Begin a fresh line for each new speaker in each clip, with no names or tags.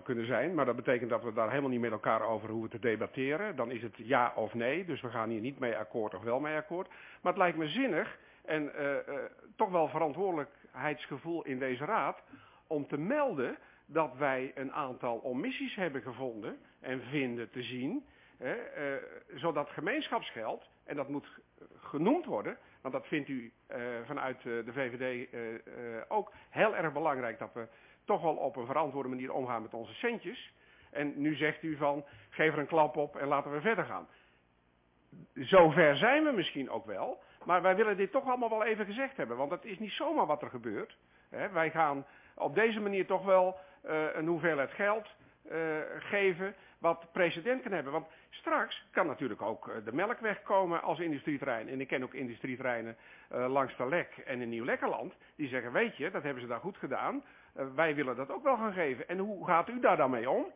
kunnen zijn. Maar dat betekent dat we daar helemaal niet met elkaar over hoeven te debatteren. Dan is het ja of nee. Dus we gaan hier niet mee akkoord of wel mee akkoord. Maar het lijkt me zinnig en toch wel verantwoordelijkheidsgevoel in deze raad om te melden dat wij een aantal omissies hebben gevonden en vinden te zien. Zodat gemeenschapsgeld, en dat moet genoemd worden, want dat vindt u vanuit de VVD ook heel erg belangrijk, dat we toch wel op een verantwoorde manier omgaan met onze centjes. En nu zegt u van, geef er een klap op en laten we verder gaan. Zover zijn we misschien ook wel, maar wij willen dit toch allemaal wel even gezegd hebben, want het is niet zomaar wat er gebeurt. Wij gaan op deze manier toch wel een hoeveelheid geld geven wat precedent kan hebben. Want straks kan natuurlijk ook de Melkweg komen als industrieterrein. En ik ken ook industrieterreinen langs de Lek en in Nieuw-Lekkerland. Die zeggen, weet je, dat hebben ze daar goed gedaan. Wij willen dat ook wel gaan geven. En hoe gaat u daar dan mee om?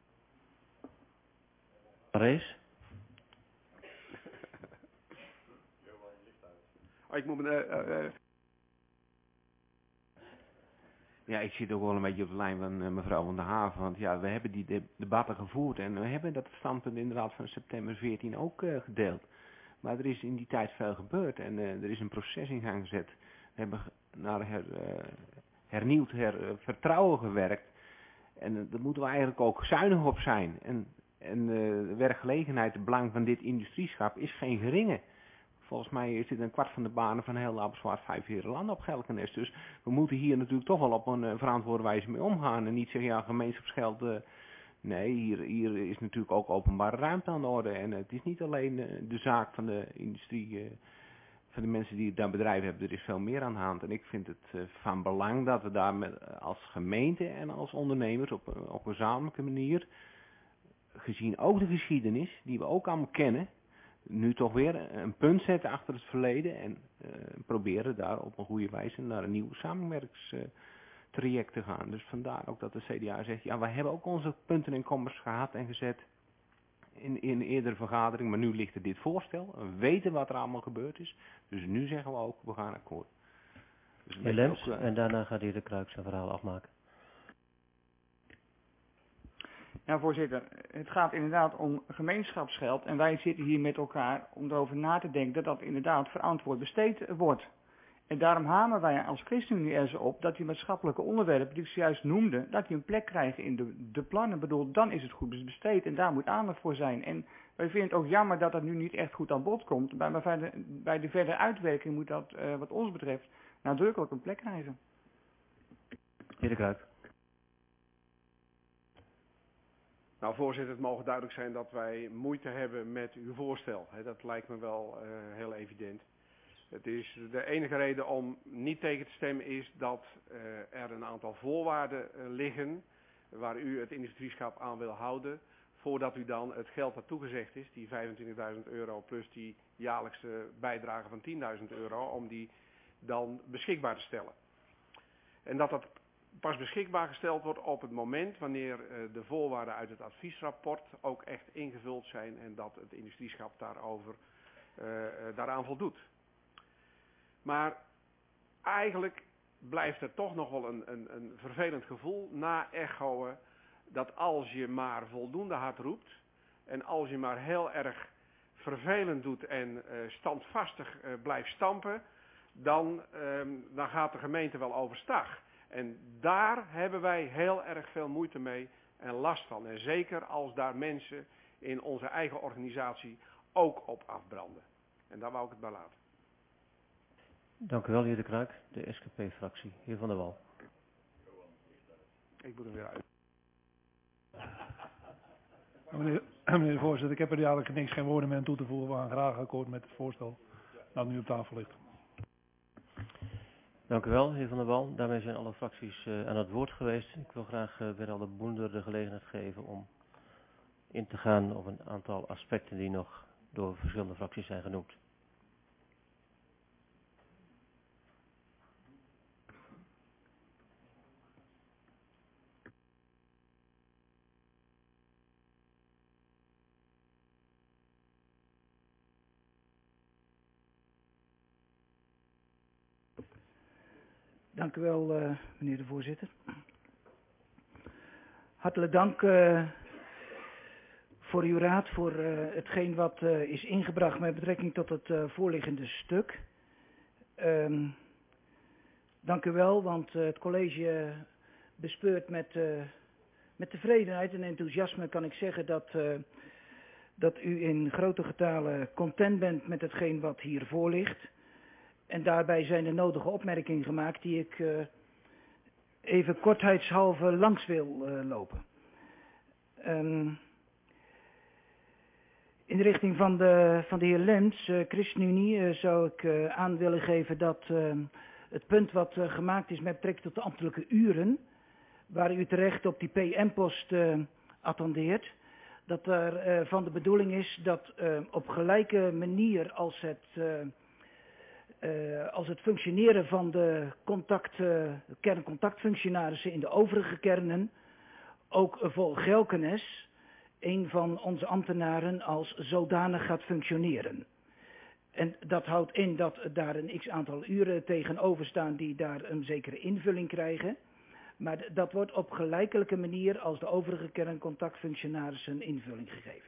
Rees?
Ik moet me...
Ja, ik zit ook wel een beetje op de lijn van mevrouw Van der Haven. Want ja, we hebben die debatten gevoerd. En we hebben dat standpunt inderdaad van september 14 ook gedeeld. Maar er is in die tijd veel gebeurd. En er is een proces in gang gezet. We hebben naar hernieuwd vertrouwen gewerkt. En daar moeten we eigenlijk ook zuinig op zijn. En de werkgelegenheid, het belang van dit industrieschap is geen geringe. Volgens mij is dit een kwart van de banen van heel Amersfoort 5 Herenland op Gelkenest. Dus we moeten hier natuurlijk toch wel op een verantwoorde wijze mee omgaan. En niet zeggen, ja, gemeenschapsgeld. Nee, hier is natuurlijk ook openbare ruimte aan de orde. En het is niet alleen de zaak van de industrie, van de mensen die daar bedrijven hebben. Er is veel meer aan de hand. En ik vind het van belang dat we daar als gemeente en als ondernemers op een gezamenlijke manier, gezien ook de geschiedenis, die we ook allemaal kennen, nu toch weer een punt zetten achter het verleden en proberen daar op een goede wijze naar een nieuw samenwerkstraject te gaan. Dus vandaar ook dat de CDA zegt, ja, wij hebben ook onze punten en kommers gehad en gezet in een eerdere vergadering, maar nu ligt er dit voorstel. We weten wat er allemaal gebeurd is, dus nu zeggen we ook, we gaan akkoord. Dus
Heer Lems, en daarna gaat de heer De Kruik zijn verhaal afmaken.
Ja, voorzitter, het gaat inderdaad om gemeenschapsgeld en wij zitten hier met elkaar om erover na te denken dat dat inderdaad verantwoord besteed wordt. En daarom hameren wij als ChristenUnie er zo op dat die maatschappelijke onderwerpen die ik zojuist noemde, dat die een plek krijgen in de plannen. Ik bedoel, dan is het goed besteed en daar moet aandacht voor zijn. En wij vinden het ook jammer dat dat nu niet echt goed aan bod komt. Bij de verdere uitwerking moet dat, wat ons betreft, nadrukkelijk een plek krijgen.
Heer De Kruik.
Nou, voorzitter, het mogen duidelijk zijn dat wij moeite hebben met uw voorstel. Dat lijkt me wel heel evident. Het is de enige reden om niet tegen te stemmen is dat er een aantal voorwaarden liggen waar u het industrieschap aan wil houden, voordat u dan het geld dat toegezegd is, die €25.000 plus die jaarlijkse bijdrage van €10.000, om die dan beschikbaar te stellen. En dat pas beschikbaar gesteld wordt op het moment wanneer de voorwaarden uit het adviesrapport ook echt ingevuld zijn en dat het industrieschap daaraan voldoet. Maar eigenlijk blijft er toch nog wel een vervelend gevoel na echoen dat als je maar voldoende hard roept en als je maar heel erg vervelend doet en standvastig blijft stampen, dan gaat de gemeente wel overstag. En daar hebben wij heel erg veel moeite mee en last van. En zeker als daar mensen in onze eigen organisatie ook op afbranden. En daar wou ik het bij laten.
Dank u wel, heer De Kruik. De SGP-fractie. Heer Van der Wal.
Ik moet hem weer uit.
Meneer de voorzitter, ik heb er eigenlijk geen woorden meer aan toe te voegen. We gaan graag akkoord met het voorstel dat nu op tafel ligt.
Dank u wel, heer Van der Wal. Daarmee zijn alle fracties aan het woord geweest. Ik wil graag Weralde Boender de gelegenheid geven om in te gaan op een aantal aspecten die nog door verschillende fracties zijn genoemd.
Dank u wel, meneer de voorzitter. Hartelijk dank voor uw raad, voor hetgeen wat is ingebracht met betrekking tot het voorliggende stuk. Dank u wel, want het college bespeurt met tevredenheid en enthousiasme kan ik zeggen dat u in grote getalen content bent met hetgeen wat hier voor ligt. En daarbij zijn de nodige opmerkingen gemaakt die ik even kortheidshalve langs wil lopen. In de richting van de heer Lens, ChristenUnie, zou ik aan willen geven dat het punt wat gemaakt is met betrekking tot de ambtelijke uren, waar u terecht op die PM-post attendeert, dat er van de bedoeling is dat op gelijke manier als het functioneren van de kerncontactfunctionarissen in de overige kernen, ook Vol Gelkenes, een van onze ambtenaren, als zodanig gaat functioneren. En dat houdt in dat daar een x-aantal uren tegenover staan die daar een zekere invulling krijgen. Maar dat wordt op gelijkelijke manier als de overige kerncontactfunctionarissen invulling gegeven.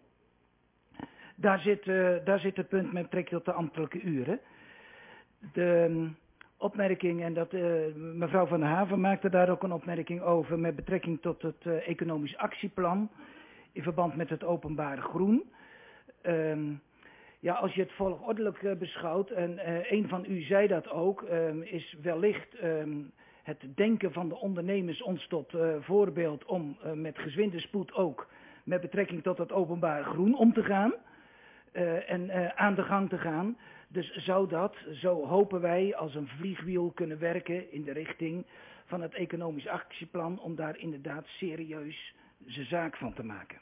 Daar zit het punt met betrekking tot de ambtelijke uren. De opmerking, en dat mevrouw Van der Haven maakte daar ook een opmerking over met betrekking tot het economisch actieplan in verband met het openbare groen. Ja, als je het volgordelijk beschouwt, en een van u zei dat ook, is wellicht het denken van de ondernemers ons tot voorbeeld om met gezwinde spoed ook met betrekking tot het openbare groen om te gaan en aan de gang te gaan. Dus zou dat, zo hopen wij, als een vliegwiel kunnen werken in de richting van het economisch actieplan om daar inderdaad serieus zijn zaak van te maken.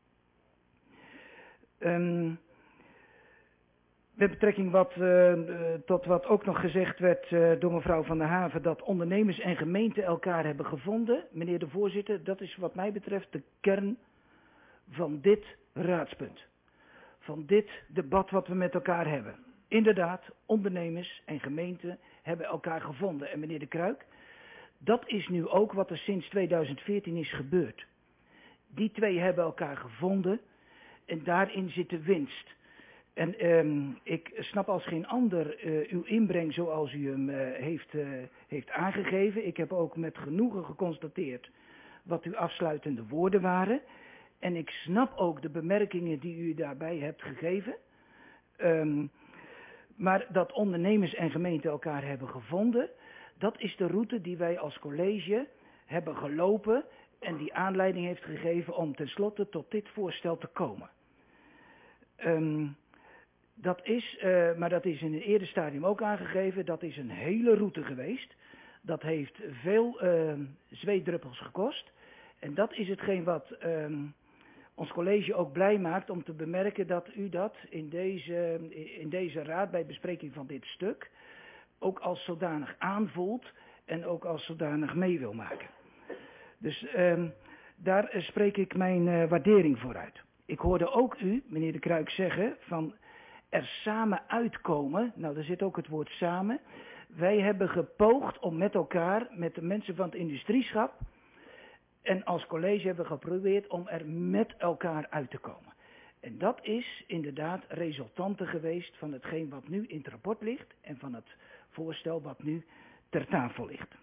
Met betrekking tot wat ook nog gezegd werd door mevrouw Van der Haven, dat ondernemers en gemeenten elkaar hebben gevonden. Meneer de voorzitter, dat is wat mij betreft de kern van dit raadspunt. Van dit debat wat we met elkaar hebben. Inderdaad, ondernemers en gemeenten hebben elkaar gevonden. En meneer De Kruik, dat is nu ook wat er sinds 2014 is gebeurd. Die twee hebben elkaar gevonden en daarin zit de winst. En ik snap als geen ander uw inbreng zoals u hem heeft aangegeven. Ik heb ook met genoegen geconstateerd wat uw afsluitende woorden waren. En ik snap ook de bemerkingen die u daarbij hebt gegeven. Maar dat ondernemers en gemeenten elkaar hebben gevonden, dat is de route die wij als college hebben gelopen en die aanleiding heeft gegeven om tenslotte tot dit voorstel te komen. Maar dat is in een eerder stadium ook aangegeven, dat is een hele route geweest. Dat heeft veel zweetdruppels gekost. En dat is hetgeen wat ons college ook blij maakt om te bemerken dat u dat in deze raad bij bespreking van dit stuk ook als zodanig aanvoelt en ook als zodanig mee wil maken. Dus daar spreek ik mijn waardering voor uit. Ik hoorde ook u, meneer De Kruik, zeggen van er samen uitkomen. Nou, daar zit ook het woord samen. Wij hebben gepoogd om met elkaar, met de mensen van het industrieschap en als college hebben we geprobeerd om er met elkaar uit te komen. En dat is inderdaad resultante geweest van hetgeen wat nu in het rapport ligt en van het voorstel wat nu ter tafel ligt.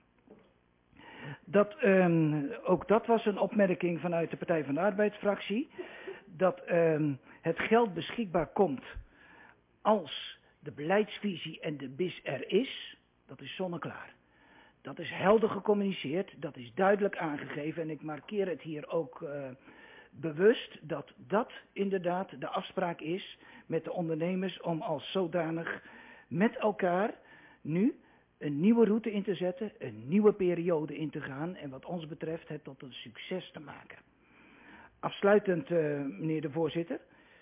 Ook dat was een opmerking vanuit de Partij van de Arbeidsfractie. Dat het geld beschikbaar komt als de beleidsvisie en de BIS er is. Dat is zonneklaar. Dat is helder gecommuniceerd, dat is duidelijk aangegeven en ik markeer het hier ook bewust dat dat inderdaad de afspraak is met de ondernemers om als zodanig met elkaar nu een nieuwe route in te zetten, een nieuwe periode in te gaan en wat ons betreft het tot een succes te maken. Afsluitend, meneer de voorzitter.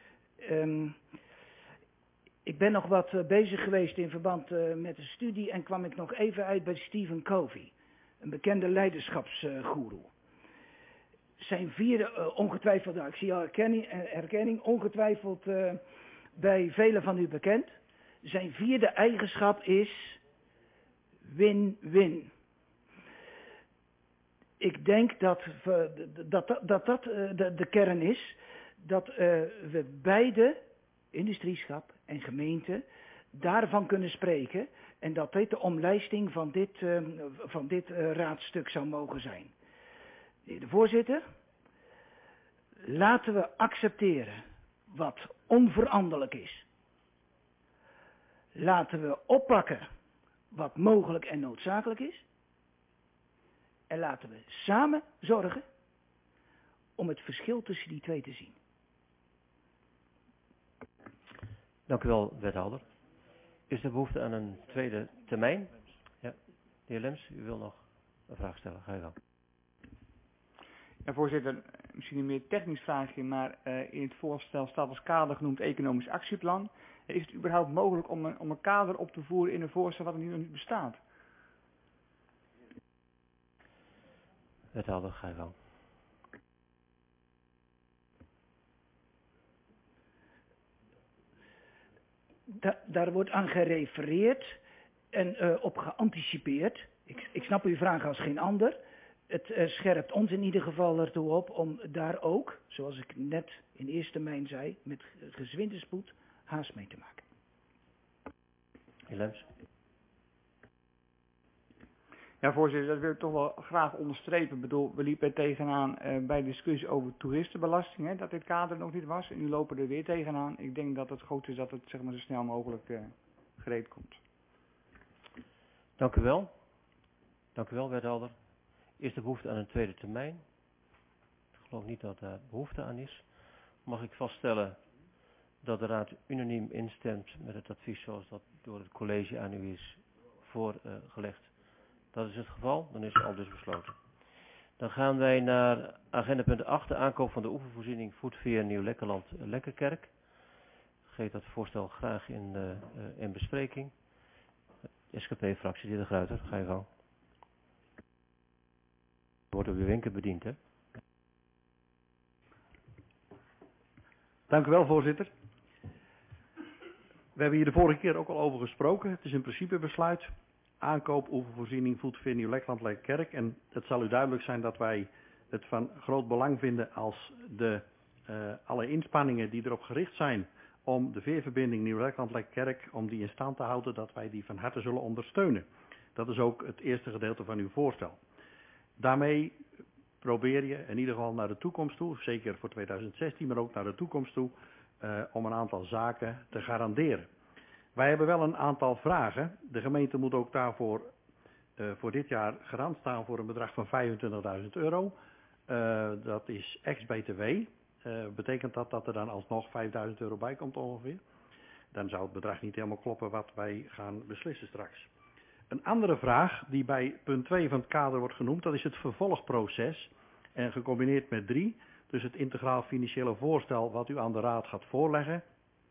Ik ben nog wat bezig geweest in verband met de studie en kwam ik nog even uit bij Stephen Covey, een bekende leiderschapsgoeroe. Zijn vierde, ongetwijfeld, ik zie al herkenning, ongetwijfeld bij velen van u bekend. Zijn vierde eigenschap is win-win. Ik denk dat de kern is. Dat we beide, industrieschap en gemeente, daarvan kunnen spreken. En dat dit de omlijsting van dit raadstuk zou mogen zijn. De voorzitter, laten we accepteren wat onveranderlijk is. Laten we oppakken wat mogelijk en noodzakelijk is. En laten we samen zorgen om het verschil tussen die twee te zien.
Dank u wel, wethouder. Is er behoefte aan een tweede termijn? Ja, de heer Lems, u wil nog een vraag stellen. Ga je gang.
Ja, voorzitter, misschien een meer technisch vraagje, maar in het voorstel staat als kader genoemd economisch actieplan. Is het überhaupt mogelijk om een kader op te voeren in een voorstel wat er nu nog niet bestaat?
Wethouder, ga je gang.
Daar wordt aan gerefereerd en op geanticipeerd. Ik snap uw vraag als geen ander. Het scherpt ons in ieder geval ertoe op om daar ook, zoals ik net in eerste termijn zei, met gezwinde spoed haast mee te maken.
Heer Lems.
Ja, voorzitter, dat wil ik toch wel graag onderstrepen. Ik bedoel, we liepen er tegenaan bij de discussie over toeristenbelasting, hè, dat dit kader nog niet was. En nu lopen we er weer tegenaan. Ik denk dat het goed is dat het zeg maar, zo snel mogelijk gereed komt.
Dank u wel. Dank u wel, wethouder. Is er behoefte aan een tweede termijn? Ik geloof niet dat daar behoefte aan is. Mag ik vaststellen dat de Raad unaniem instemt met het advies zoals dat door het college aan u is voorgelegd? Dat is het geval, dan is het al dus besloten. Dan gaan wij naar agenda punt 8, de aankoop van de oefenvoorziening Voetveer Nieuw-Lekkerland Lekkerkerk. Ik geef dat voorstel graag in bespreking. SGP-fractie, de heer De Gruyter, ga je gang. Wordt op uw wenken bediend, hè?
Dank u wel, voorzitter. We hebben hier de vorige keer ook al over gesproken. Het is een principebesluit. Aankoop, oefenvoorziening, Voetveer Nieuw-Lekkerland Lekkerkerk. En het zal u duidelijk zijn dat wij het van groot belang vinden als alle inspanningen die erop gericht zijn om de veerverbinding Nieuw-Lekkerland Lekkerkerk, om die in stand te houden, dat wij die van harte zullen ondersteunen. Dat is ook het eerste gedeelte van uw voorstel. Daarmee probeer je in ieder geval naar de toekomst toe, zeker voor 2016, maar ook naar de toekomst toe, om een aantal zaken te garanderen. Wij hebben wel een aantal vragen. De gemeente moet ook daarvoor voor dit jaar garant staan voor een bedrag van €25.000. Dat is ex-BTW. Betekent dat er dan alsnog €5.000 bij komt ongeveer? Dan zou het bedrag niet helemaal kloppen wat wij gaan beslissen straks. Een andere vraag die bij punt 2 van het kader wordt genoemd, dat is het vervolgproces. En gecombineerd met 3, dus het integraal financiële voorstel wat u aan de Raad gaat voorleggen.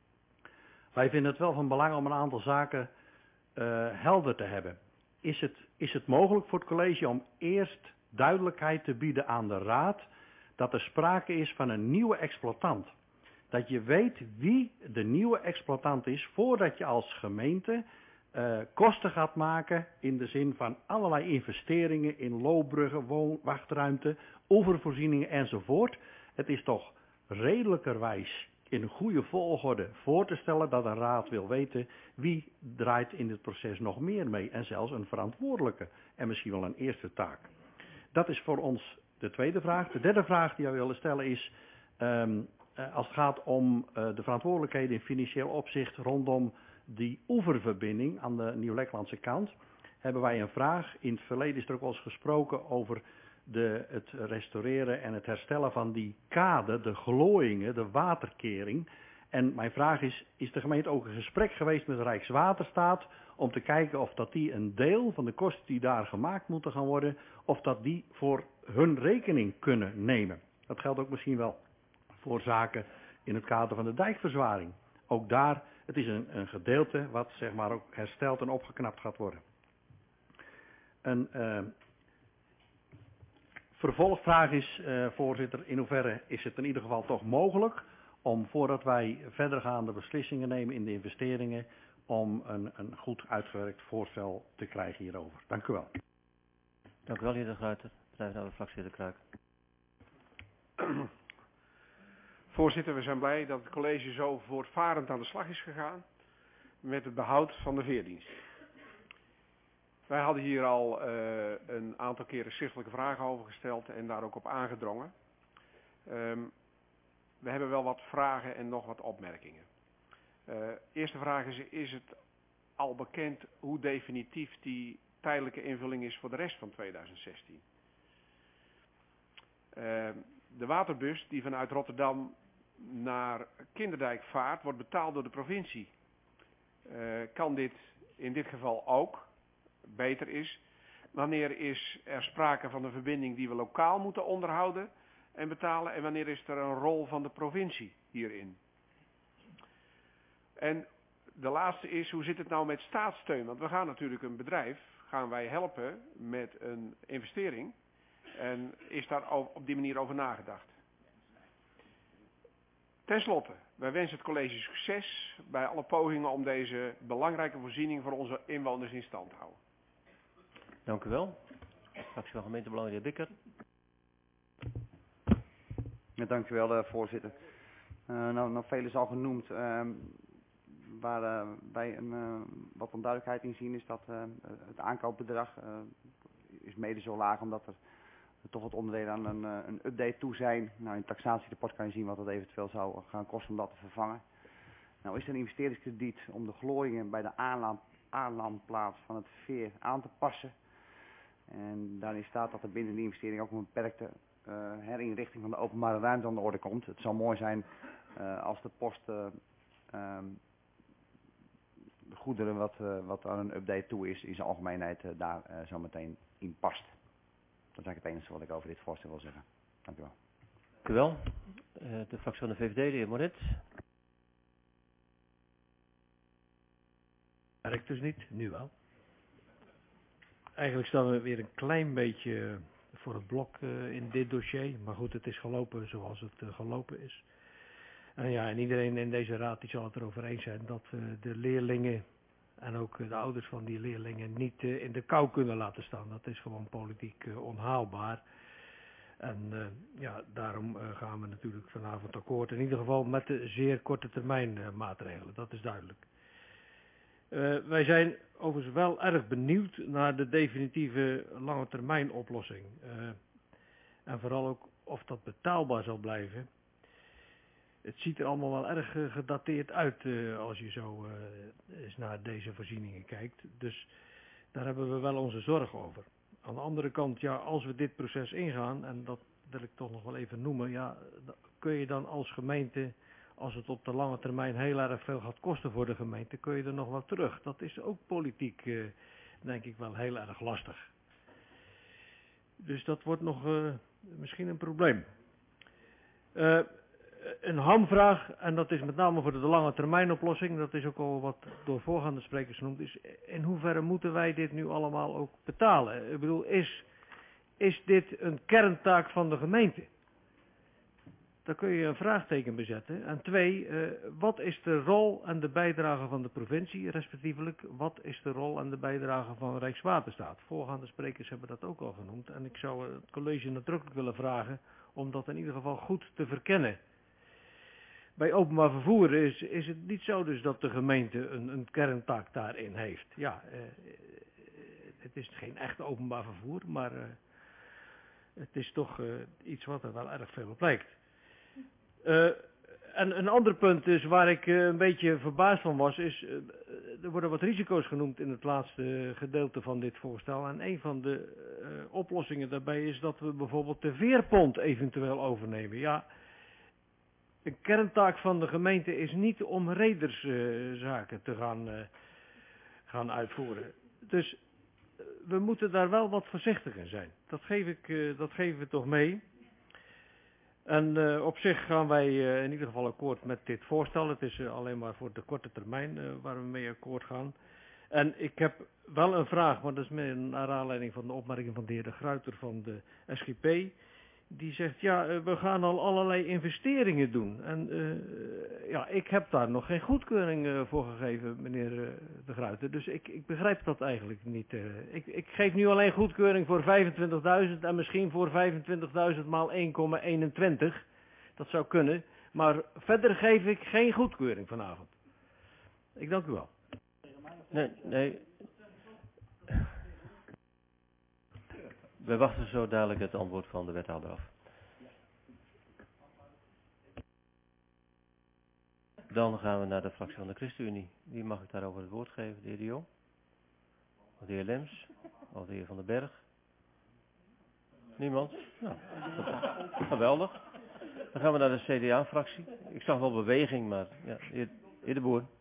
Wij vinden het wel van belang om een aantal zaken helder te hebben. Is het mogelijk voor het college om eerst duidelijkheid te bieden aan de Raad dat er sprake is van een nieuwe exploitant? Dat je weet wie de nieuwe exploitant is voordat je als gemeente kosten gaat maken in de zin van allerlei investeringen in loopbruggen, woonwachtruimte, oevervoorzieningen enzovoort. Het is toch redelijkerwijs in een goede volgorde voor te stellen dat een raad wil weten wie draait in dit proces nog meer mee en zelfs een verantwoordelijke en misschien wel een eerste taak. Dat is voor ons de tweede vraag. De derde vraag die wij willen stellen is, als het gaat om de verantwoordelijkheden in financieel opzicht rondom die oeververbinding aan de Nieuw-Lekkerlandse kant, hebben wij een vraag. In het verleden is er ook al eens gesproken over het restaureren en het herstellen van die kade, de glooiingen, de waterkering. En mijn vraag is de gemeente ook een gesprek geweest met Rijkswaterstaat om te kijken of dat die een deel van de kosten die daar gemaakt moeten gaan worden, of dat die voor hun rekening kunnen nemen. Dat geldt ook misschien wel voor zaken in het kader van de dijkverzwaring. Ook daar, het is een gedeelte wat zeg maar ook hersteld en opgeknapt gaat worden. Een vervolgvraag is, voorzitter, in hoeverre is het in ieder geval toch mogelijk om voordat wij verdergaande beslissingen nemen in de investeringen, om een goed uitgewerkt voorstel te krijgen hierover. Dank u wel.
Dank u wel, heer De Gruyter. Partij van de Fractie de Kruik.
Voorzitter, we zijn blij dat het college zo voortvarend aan de slag is gegaan met het behoud van de veerdienst. Wij hadden hier al een aantal keren schriftelijke vragen over gesteld en daar ook op aangedrongen. We hebben wel wat vragen en nog wat opmerkingen. Eerste vraag is het al bekend hoe definitief die tijdelijke invulling is voor de rest van 2016? De waterbus die vanuit Rotterdam naar Kinderdijk vaart, wordt betaald door de provincie. Kan dit in dit geval ook? Beter is, wanneer is er sprake van een verbinding die we lokaal moeten onderhouden en betalen en wanneer is er een rol van de provincie hierin? En de laatste is, hoe zit het nou met staatssteun? Want we gaan natuurlijk een bedrijf, gaan wij helpen met een investering en is daar op die manier over nagedacht? Ten slotte, wij wensen het college succes bij alle pogingen om deze belangrijke voorziening voor onze inwoners in stand te houden.
Dank u wel. Fractie van Gemeentebelang, de heer Bikker.
Ja, dank u wel, voorzitter. Nou, veel is al genoemd. Waar wij wat onduidelijkheid in zien is dat het aankoopbedrag is mede zo laag omdat er toch wat onderdelen aan een update toe zijn. Nou, in het taxatierapport kan je zien wat het eventueel zou gaan kosten om dat te vervangen. Nou is er een investeringskrediet om de glooiingen bij de aanlandplaats van het veer aan te passen. En daarin staat dat er binnen de investering ook een beperkte herinrichting van de openbare ruimte aan de orde komt. Het zou mooi zijn als de post de goederen wat aan een update toe is in zijn algemeenheid daar zo meteen in past. Dat is eigenlijk het enige wat ik over dit voorstel wil zeggen. Dank u wel.
Dank u wel. De fractie van de VVD, de heer Moret.
Werkt dus niet, nu wel. Eigenlijk staan we weer een klein beetje voor het blok in dit dossier. Maar goed, het is gelopen zoals het gelopen is. En ja, en iedereen in deze raad die zal het erover eens zijn dat we de leerlingen en ook de ouders van die leerlingen niet in de kou kunnen laten staan. Dat is gewoon politiek onhaalbaar. En ja, daarom gaan we natuurlijk vanavond akkoord. In ieder geval met de zeer korte termijn maatregelen, dat is duidelijk. Wij zijn overigens wel erg benieuwd naar de definitieve lange termijn oplossing. En vooral ook of dat betaalbaar zal blijven. Het ziet er allemaal wel erg gedateerd uit als je zo eens naar deze voorzieningen kijkt. Dus daar hebben we wel onze zorg over. Aan de andere kant, ja, als we dit proces ingaan, en dat wil ik toch nog wel even noemen, ja, kun je dan als gemeente, als het op de lange termijn heel erg veel gaat kosten voor de gemeente, kun je er nog wel terug. Dat is ook politiek, denk ik, wel heel erg lastig. Dus dat wordt nog misschien een probleem. Een hamvraag, en dat is met name voor de lange termijn oplossing, dat is ook al wat door voorgaande sprekers genoemd, is in hoeverre moeten wij dit nu allemaal ook betalen? Ik bedoel, is dit een kerntaak van de gemeente? Daar kun je een vraagteken bij zetten. En twee, wat is de rol en de bijdrage van de provincie, respectievelijk, wat is de rol en de bijdrage van Rijkswaterstaat? Voorgaande sprekers hebben dat ook al genoemd en ik zou het college nadrukkelijk willen vragen om dat in ieder geval goed te verkennen. Bij openbaar vervoer is het niet zo dus dat de gemeente een kerntaak daarin heeft. Ja, het is geen echt openbaar vervoer, maar het is toch iets wat er wel erg veel op lijkt. En een ander punt is waar ik een beetje verbaasd van was, is er worden wat risico's genoemd in het laatste gedeelte van dit voorstel. En een van de oplossingen daarbij is dat we bijvoorbeeld de veerpont eventueel overnemen. Ja, een kerntaak van de gemeente is niet om rederszaken te gaan uitvoeren. Dus we moeten daar wel wat voorzichtiger zijn. Dat geven we toch mee. En op zich gaan wij in ieder geval akkoord met dit voorstel. Het is alleen maar voor de korte termijn waar we mee akkoord gaan. En ik heb wel een vraag, maar dat is meer naar aanleiding van de opmerking van de heer De Gruyter van de SGP. die zegt, ja, we gaan al allerlei investeringen doen. En ja, ik heb daar nog geen goedkeuring voor gegeven, meneer De Gruyter. Dus ik begrijp dat eigenlijk niet. Ik geef nu alleen goedkeuring voor 25.000 en misschien voor 25.000 maal 1,21. Dat zou kunnen. Maar verder geef ik geen goedkeuring vanavond. Ik dank u wel.
Nee. We wachten zo dadelijk het antwoord van de wethouder af. Dan gaan we naar de fractie van de ChristenUnie. Wie mag ik daarover het woord geven? De heer De Jong? Of de heer Lems? Of de heer Van den Berg? Niemand? Nou, geweldig. Dan gaan we naar de CDA-fractie. Ik zag wel beweging, maar ja, heer De Boer.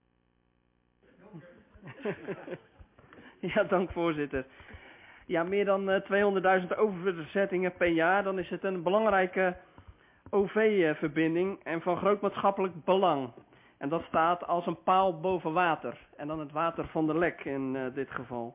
Ja, dank voorzitter. Ja, meer dan 200.000 overzettingen per jaar, dan is het een belangrijke OV-verbinding en van groot maatschappelijk belang. En dat staat als een paal boven water. En dan het water van de Lek in dit geval.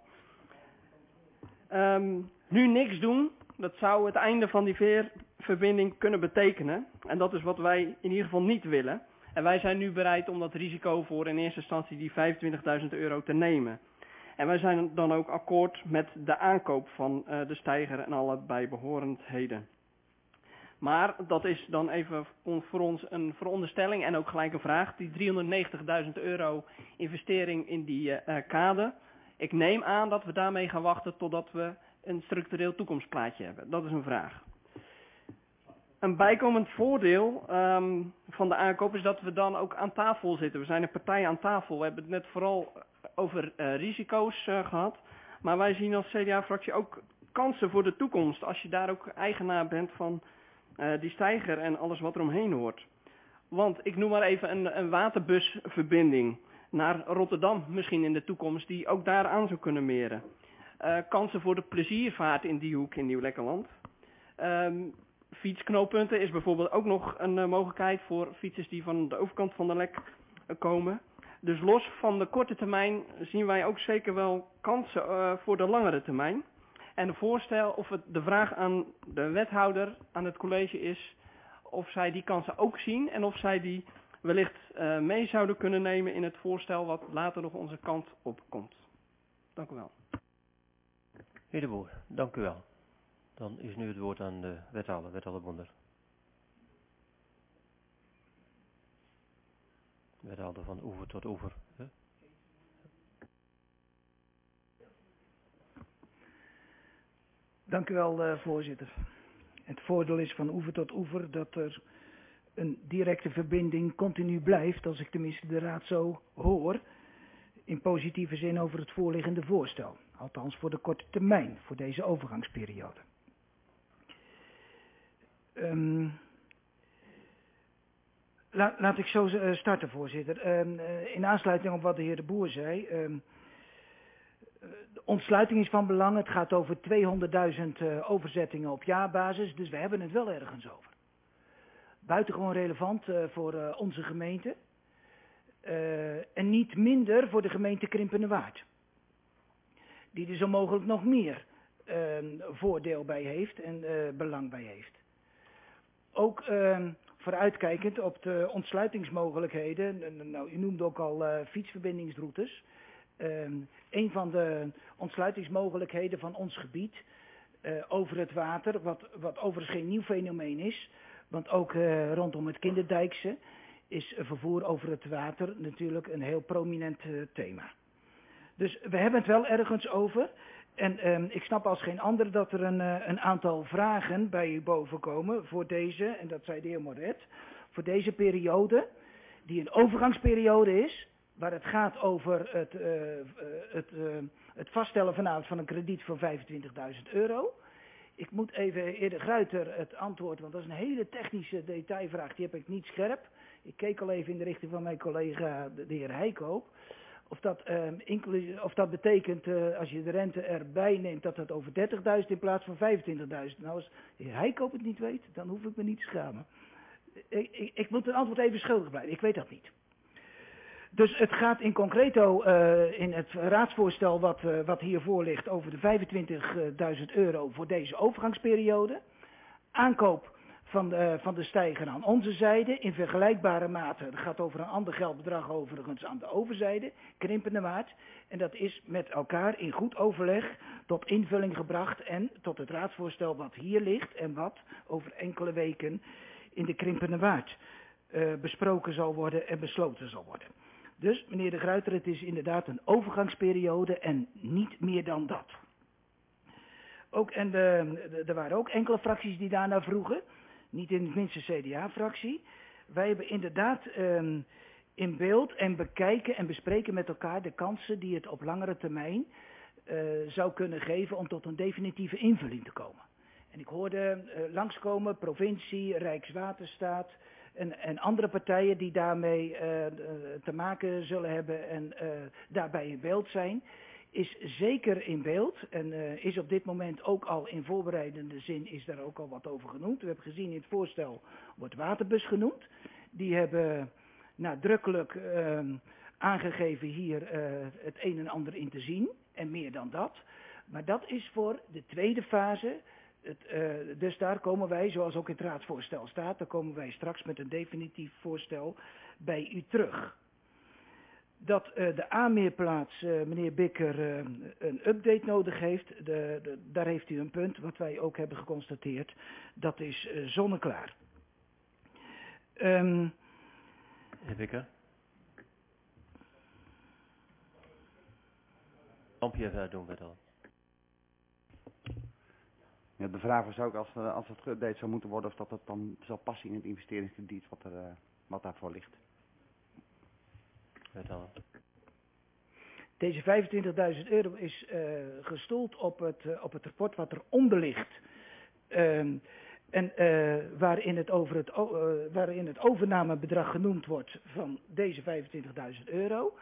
Nu niks doen, dat zou het einde van die veerverbinding kunnen betekenen. En dat is wat wij in ieder geval niet willen. En wij zijn nu bereid om dat risico voor in eerste instantie die €25.000 te nemen. En wij zijn dan ook akkoord met de aankoop van de steiger en alle bijbehorendheden. Maar dat is dan even voor ons een veronderstelling en ook gelijk een vraag. Die €390.000 investering in die kade. Ik neem aan dat we daarmee gaan wachten totdat we een structureel toekomstplaatje hebben. Dat is een vraag. Een bijkomend voordeel van de aankoop is dat we dan ook aan tafel zitten. We zijn een partij aan tafel. We hebben het net vooral over risico's gehad. Maar wij zien als CDA-fractie ook kansen voor de toekomst. Als je daar ook eigenaar bent van die steiger en alles wat er omheen hoort. Want ik noem maar even een waterbusverbinding naar Rotterdam misschien in de toekomst. Die ook daar aan zou kunnen meren. Kansen voor de pleziervaart in die hoek in Nieuw-Lekkerland. Fietsknooppunten is bijvoorbeeld ook nog een mogelijkheid voor fietsers die van de overkant van de Lek komen. Dus los van de korte termijn zien wij ook zeker wel kansen voor de langere termijn. En de vraag aan de wethouder, aan het college is of zij die kansen ook zien en of zij die wellicht mee zouden kunnen nemen in het voorstel wat later nog onze kant op komt. Dank u wel.
Heer De Boer, dank u wel. Dan is nu het woord aan de wethouder Bonder. Wethouder van oever tot oever. Hè?
Dank u wel, voorzitter. Het voordeel is van oever tot oever dat er een directe verbinding continu blijft, als ik tenminste de raad zo hoor, in positieve zin over het voorliggende voorstel. Althans voor de korte termijn, voor deze overgangsperiode. Laat ik zo starten, voorzitter. In aansluiting op wat de heer De Boer zei. De ontsluiting is van belang. Het gaat over 200.000 overzettingen op jaarbasis. Dus we hebben het wel ergens over. Buitengewoon relevant voor onze gemeente. En niet minder voor de gemeente Krimpenerwaard. Die er zo mogelijk nog meer voordeel bij heeft en belang bij heeft. Ook vooruitkijkend op de ontsluitingsmogelijkheden. Nou, u noemde ook al fietsverbindingsroutes. Een van de ontsluitingsmogelijkheden van ons gebied over het water, wat overigens geen nieuw fenomeen is, want ook rondom het Kinderdijkse is vervoer over het water natuurlijk een heel prominent thema. Dus we hebben het wel ergens over. En ik snap als geen ander dat er een aantal vragen bij u boven komen voor deze, en dat zei de heer Moret, voor deze periode, die een overgangsperiode is, waar het gaat over het vaststellen vanavond van een krediet van €25.000. Ik moet even, heer De Gruyter, het antwoord, want dat is een hele technische detailvraag, die heb ik niet scherp. Ik keek al even in de richting van mijn collega, de heer Heikoop. Of dat betekent, als je de rente erbij neemt, dat het over 30.000 in plaats van 25.000. Nou, als de heer Heikoop het niet weet, dan hoef ik me niet te schamen. Ik moet het antwoord even schuldig blijven, ik weet dat niet. Dus het gaat in concreto in het raadsvoorstel wat hiervoor ligt over de €25.000 voor deze overgangsperiode. aankoop van de steiger aan onze zijde in vergelijkbare mate. Het gaat over een ander geldbedrag overigens aan de overzijde, Krimpende Waard. En dat is met elkaar in goed overleg tot invulling gebracht en tot het raadsvoorstel wat hier ligt en wat over enkele weken in de Krimpende Waard besproken zal worden en besloten zal worden. Dus meneer De Gruyter, het is inderdaad een overgangsperiode en niet meer dan dat. Er waren ook enkele fracties die daarna vroegen. Niet in het minste CDA-fractie. Wij hebben inderdaad in beeld en bekijken en bespreken met elkaar de kansen die het op langere termijn zou kunnen geven om tot een definitieve invulling te komen. En ik hoorde langskomen provincie, Rijkswaterstaat en andere partijen die daarmee te maken zullen hebben en daarbij in beeld zijn. Is zeker in beeld en is op dit moment ook al in voorbereidende zin is daar ook al wat over genoemd. We hebben gezien in het voorstel wordt Waterbus genoemd. Die hebben nadrukkelijk aangegeven hier het een en ander in te zien en meer dan dat. Maar dat is voor de tweede fase. Dus daar komen wij, zoals ook in het raadsvoorstel staat, daar komen wij straks met een definitief voorstel bij u terug. Dat de aanmeerplaats, meneer Bikker, een update nodig heeft, daar heeft u een punt, wat wij ook hebben geconstateerd. Dat is zonneklaar.
Meneer Bikker? Lampje even uitdoen, Bertel.
Ja, de vraag was ook als het geüpdate zou moeten worden of dat dan zal passen in het investeringskrediet wat daarvoor ligt.
Bertel.
Deze €25.000 is gestoeld op het rapport wat eronder ligt. Waarin het overnamebedrag genoemd wordt van deze €25.000.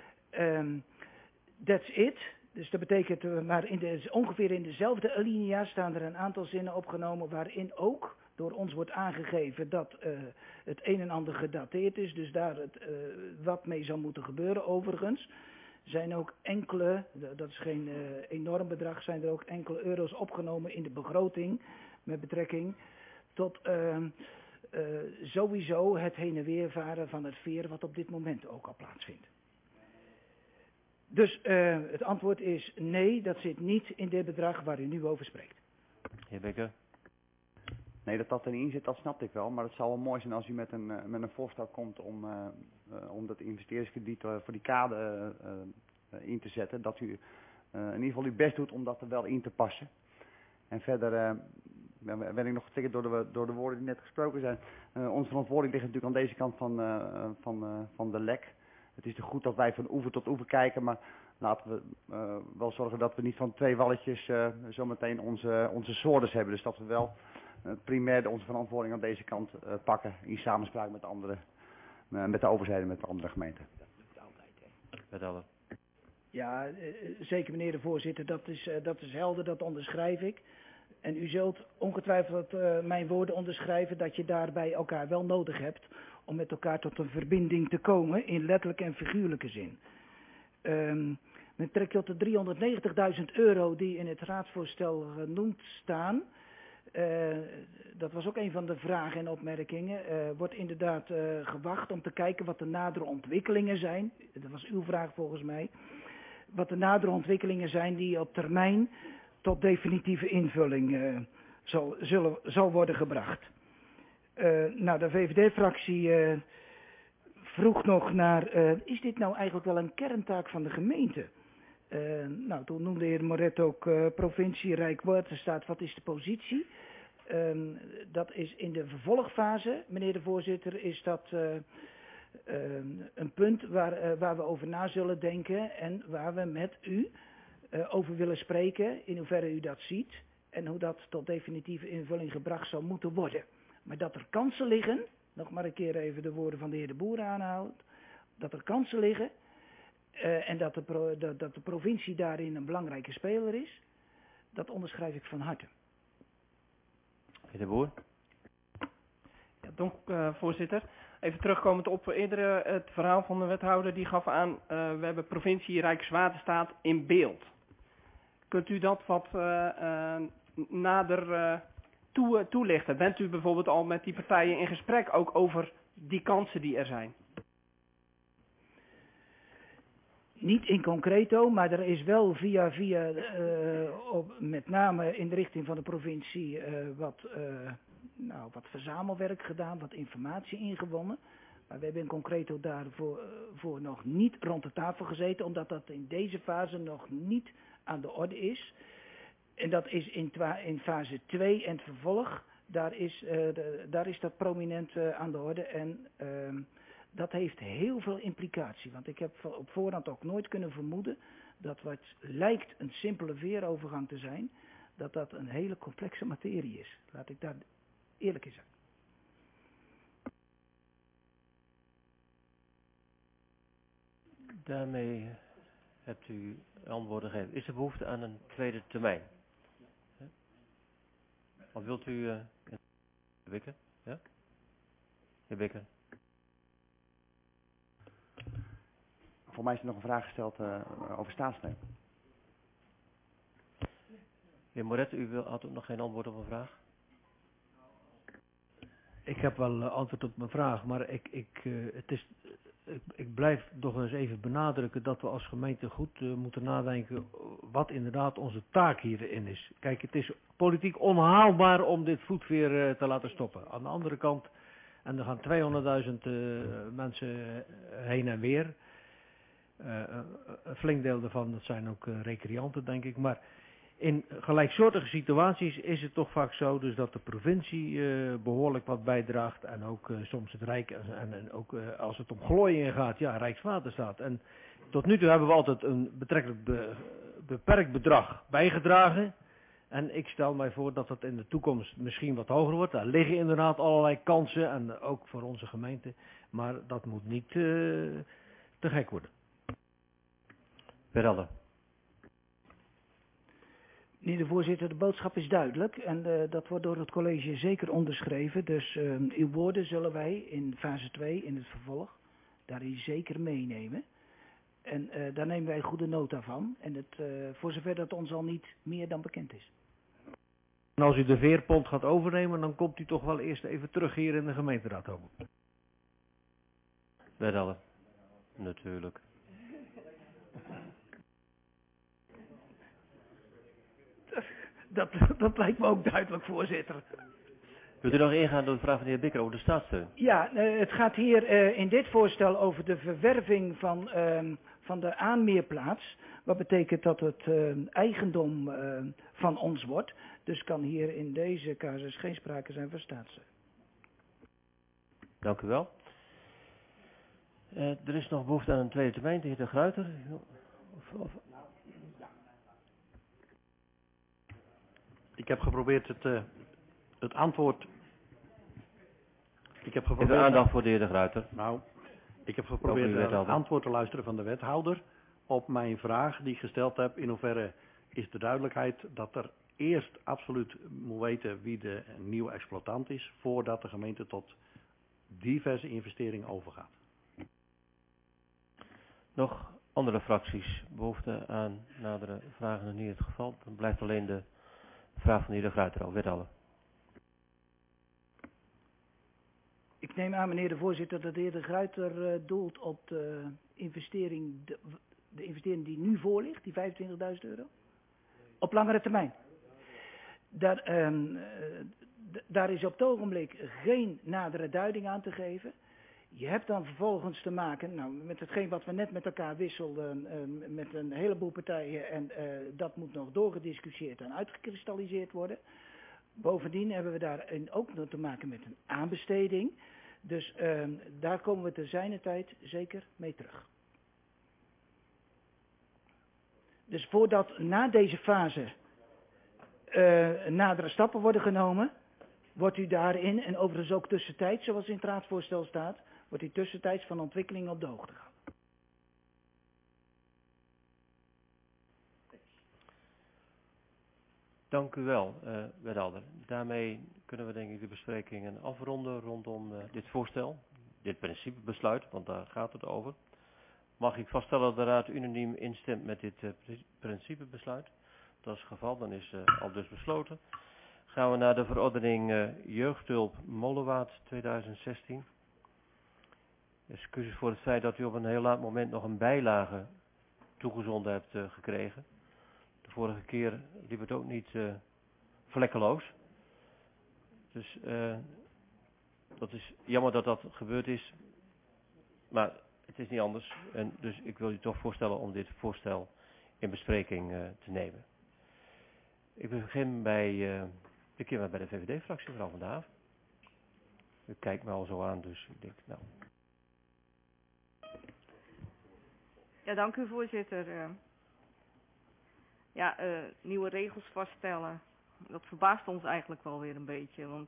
That's it. Dus dat betekent, maar ongeveer in dezelfde alinea staan er een aantal zinnen opgenomen waarin ook door ons wordt aangegeven dat het een en ander gedateerd is. Dus daar wat mee zou moeten gebeuren. Overigens zijn ook enkele, dat is geen enorm bedrag, zijn er ook enkele euro's opgenomen in de begroting met betrekking tot sowieso het heen en weer varen van het veer wat op dit moment ook al plaatsvindt. Dus het antwoord is nee, dat zit niet in dit bedrag waar u nu over spreekt.
Heer Bekker?
Nee, dat erin zit, dat snap ik wel. Maar het zou wel mooi zijn als u met een voorstel komt om dat investeringskrediet voor die kade in te zetten. Dat u in ieder geval uw best doet om dat er wel in te passen. En verder ben ik nog getriggerd door de woorden die net gesproken zijn. Onze verantwoording ligt natuurlijk aan deze kant van de lek. Het is goed dat wij van oever tot oever kijken, maar laten we wel zorgen dat we niet van twee walletjes zometeen onze soortes hebben. Dus dat we wel primair onze verantwoording aan deze kant pakken in samenspraak met met de overzijde, met de andere gemeenten.
Met alle.
Ja, zeker meneer de voorzitter, dat is helder, dat onderschrijf ik. En u zult ongetwijfeld mijn woorden onderschrijven dat je daarbij elkaar wel nodig hebt om met elkaar tot een verbinding te komen in letterlijke en figuurlijke zin. Met betrekking tot de €390.000 die in het raadsvoorstel genoemd staan, dat was ook een van de vragen en opmerkingen, wordt inderdaad gewacht om te kijken wat de nadere ontwikkelingen zijn. Dat was uw vraag volgens mij. Wat de nadere ontwikkelingen zijn die op termijn tot definitieve invulling zal worden gebracht. De VVD-fractie vroeg nog naar, is dit nou eigenlijk wel een kerntaak van de gemeente? Toen noemde de heer Moret ook provincie, Rijkswaterstaat, wat is de positie? Dat is in de vervolgfase, meneer de voorzitter, is dat een punt waar we over na zullen denken en waar we met u over willen spreken, in hoeverre u dat ziet en hoe dat tot definitieve invulling gebracht zou moeten worden. Maar dat er kansen liggen, nog maar een keer even de woorden van de heer De Boer aanhoudt, dat er kansen liggen en dat de provincie daarin een belangrijke speler is, dat onderschrijf ik van harte.
Heer De Boer?
Ja, dank voorzitter. Even terugkomend op eerder het verhaal van de wethouder, die gaf aan, we hebben provincie Rijkswaterstaat in beeld. Kunt u dat wat nader toelichten? Bent u bijvoorbeeld al met die partijen in gesprek ook over die kansen die er zijn?
Niet in concreto, maar er is wel via met name in de richting van de provincie wat verzamelwerk gedaan, wat informatie ingewonnen. Maar we hebben in concreto daarvoor nog niet rond de tafel gezeten, omdat dat in deze fase nog niet aan de orde is. En dat is in fase 2 en het vervolg, daar is dat prominent aan de orde. En dat heeft heel veel implicatie, want ik heb op voorhand ook nooit kunnen vermoeden dat wat lijkt een simpele veerovergang te zijn, dat dat een hele complexe materie is. Laat ik daar eerlijk in zijn.
Daarmee hebt u antwoorden gegeven. Is er behoefte aan een tweede termijn? Of wilt u... Heer Bikker? Ja? Heer Bikker?
Voor mij is er nog een vraag gesteld over staatssteun.
Heer Moret, u had ook nog geen antwoord op een vraag?
Ik heb wel antwoord op mijn vraag, maar ik blijf nog eens even benadrukken dat we als gemeente goed moeten nadenken wat inderdaad onze taak hierin is. Kijk, het is politiek onhaalbaar om dit voetveer te laten stoppen. Aan de andere kant, en er gaan 200.000 mensen heen en weer. Een flink deel daarvan, dat zijn ook recreanten, denk ik. Maar in gelijksoortige situaties is het toch vaak zo dus dat de provincie behoorlijk wat bijdraagt. En ook soms het Rijk. En ook als het om glooiingen gaat, ja, Rijkswaterstaat. En tot nu toe hebben we altijd een betrekkelijk beperkt bedrag bijgedragen. En ik stel mij voor dat het in de toekomst misschien wat hoger wordt. Daar liggen inderdaad allerlei kansen. En ook voor onze gemeente. Maar dat moet niet te gek worden.
Beralde.
Meneer de voorzitter, de boodschap is duidelijk en dat wordt door het college zeker onderschreven. Dus uw woorden zullen wij in fase 2, in het vervolg, daarin zeker meenemen. En daar nemen wij goede nota van. En voor zover dat ons al niet meer dan bekend is.
En als u de veerpont gaat overnemen, dan komt u toch wel eerst even terug hier in de gemeenteraad over.
Beralde. Natuurlijk.
Dat lijkt me ook duidelijk, voorzitter.
Wilt u nog ingaan door de vraag van de heer Bikker over de staatssteun?
Ja, het gaat hier in dit voorstel over de verwerving van de aanmeerplaats. Wat betekent dat het eigendom van ons wordt. Dus kan hier in deze casus geen sprake zijn van staatssteun.
Dank u wel. Er is nog behoefte aan een tweede termijn, de heer De Gruyter.
Ik heb geprobeerd het antwoord...
Even aandacht voor de heer De Gruyter.
Nou, ik heb geprobeerd het antwoord te luisteren van de wethouder op mijn vraag die ik gesteld heb. In hoeverre is de duidelijkheid dat er eerst absoluut moet weten wie de nieuwe exploitant is, voordat de gemeente tot diverse investeringen overgaat.
Nog andere fracties behoefte aan nadere vragen is niet het geval. Dan blijft alleen de vraag van de heer De Gruyter over. Wethouder.
Ik neem aan, meneer de voorzitter, dat de heer De Gruyter doelt op de investering die nu voor ligt, die €25.000. Op langere termijn. Daar is op het ogenblik geen nadere duiding aan te geven. Je hebt dan vervolgens te maken met hetgeen wat we net met elkaar wisselden met een heleboel partijen. En dat moet nog doorgediscussieerd en uitgekristalliseerd worden. Bovendien hebben we daarin ook nog te maken met een aanbesteding. Dus daar komen we te zijner tijd zeker mee terug. Dus voordat na deze fase nadere stappen worden genomen, wordt u daarin, en overigens ook tussentijds, zoals in het raadsvoorstel staat, wordt u tussentijds van ontwikkelingen op de hoogte gehouden.
Dank u wel, wethouder. Daarmee kunnen we denk ik de besprekingen afronden rondom dit voorstel, dit principebesluit, want daar gaat het over. Mag ik vaststellen dat de raad unaniem instemt met dit principebesluit? Dat is het geval, dan is al dus besloten. Gaan we naar de verordening jeugdhulp Molenwaard 2016. Excuses voor het feit dat u op een heel laat moment nog een bijlage toegezonden hebt gekregen. De vorige keer liep het ook niet vlekkeloos. Dus dat is jammer dat dat gebeurd is. Maar het is niet anders. En dus ik wil u toch voorstellen om dit voorstel in bespreking te nemen. Ik begin bij de VVD-fractie, mevrouw Van der Haaf. U kijkt me al zo aan, dus ik denk, nou.
Ja, dank u voorzitter. Nieuwe regels vaststellen, dat verbaast ons eigenlijk wel weer een beetje. Want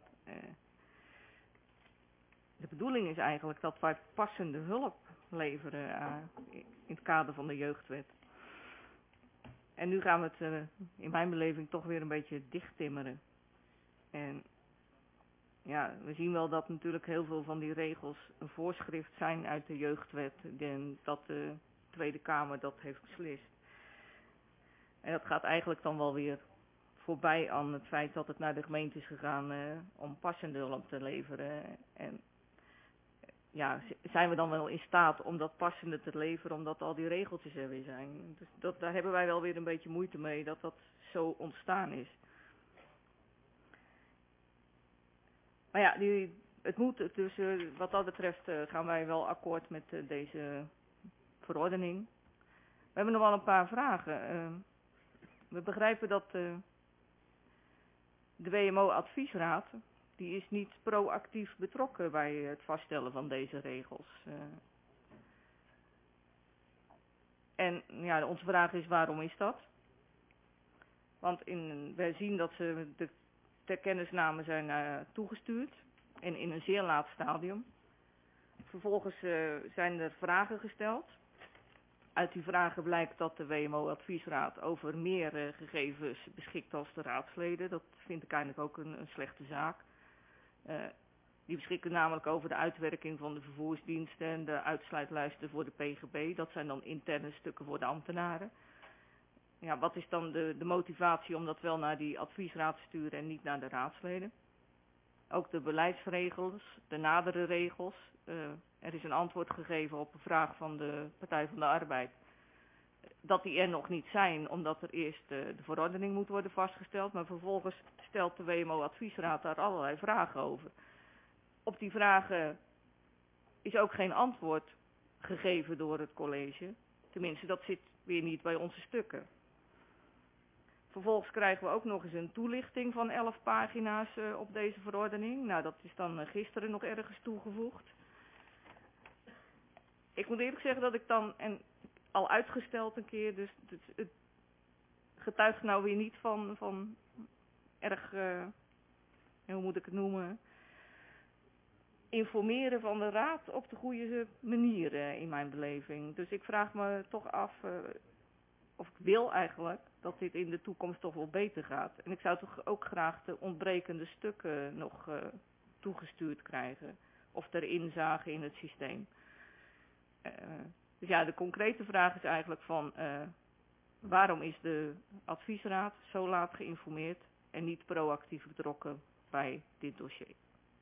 de bedoeling is eigenlijk dat wij passende hulp leveren in het kader van de jeugdwet. En nu gaan we het in mijn beleving toch weer een beetje dichttimmeren. En ja, we zien wel dat natuurlijk heel veel van die regels een voorschrift zijn uit de jeugdwet. En dat de Tweede Kamer dat heeft beslist. En dat gaat eigenlijk dan wel weer voorbij aan het feit dat het naar de gemeente is gegaan om passende hulp te leveren. En ja, zijn we dan wel in staat om dat passende te leveren, omdat al die regeltjes er weer zijn. Dus daar hebben wij wel weer een beetje moeite mee dat dat zo ontstaan is. Maar ja, het moet, dus wat dat betreft gaan wij wel akkoord met deze verordening. We hebben nog wel een paar vragen. We begrijpen dat de WMO-adviesraad, die is niet proactief betrokken bij het vaststellen van deze regels. En ja, onze vraag is, waarom is dat? Want wij zien dat ze ter kennisname zijn toegestuurd en in een zeer laat stadium. Vervolgens zijn er vragen gesteld. Uit die vragen blijkt dat de WMO-adviesraad over meer gegevens beschikt als de raadsleden. Dat vind ik eigenlijk ook een slechte zaak. Die beschikken namelijk over de uitwerking van de vervoersdiensten en de uitsluitlijsten voor de PGB. Dat zijn dan interne stukken voor de ambtenaren. Ja, wat is dan de motivatie om dat wel naar die adviesraad te sturen en niet naar de raadsleden? Ook de beleidsregels, de nadere regels. Er is een antwoord gegeven op een vraag van de Partij van de Arbeid. Dat die er nog niet zijn, omdat er eerst de verordening moet worden vastgesteld. Maar vervolgens stelt de WMO-adviesraad daar allerlei vragen over. Op die vragen is ook geen antwoord gegeven door het college. Tenminste, dat zit weer niet bij onze stukken. Vervolgens krijgen we ook nog eens een toelichting van 11 pagina's op deze verordening. Nou, dat is dan gisteren nog ergens toegevoegd. Ik moet eerlijk zeggen dat ik dan, en al uitgesteld een keer, dus het getuigt nou weer niet van erg, hoe moet ik het noemen, informeren van de raad op de goede manier in mijn beleving. Dus ik vraag me toch af, of ik wil eigenlijk, dat dit in de toekomst toch wel beter gaat. En ik zou toch ook graag de ontbrekende stukken nog toegestuurd krijgen. Of ter inzage in het systeem. Dus ja, de concrete vraag is eigenlijk van, waarom is de adviesraad zo laat geïnformeerd en niet proactief betrokken bij dit dossier?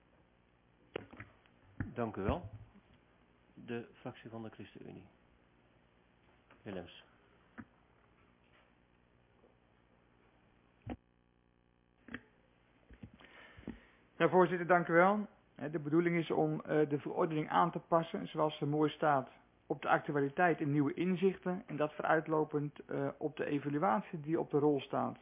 Dank u wel. De fractie van de ChristenUnie. Willems.
Ja, voorzitter, dank u wel. De bedoeling is om de verordening aan te passen, zoals er mooi staat, op de actualiteit en nieuwe inzichten. En dat vooruitlopend op de evaluatie die op de rol staat.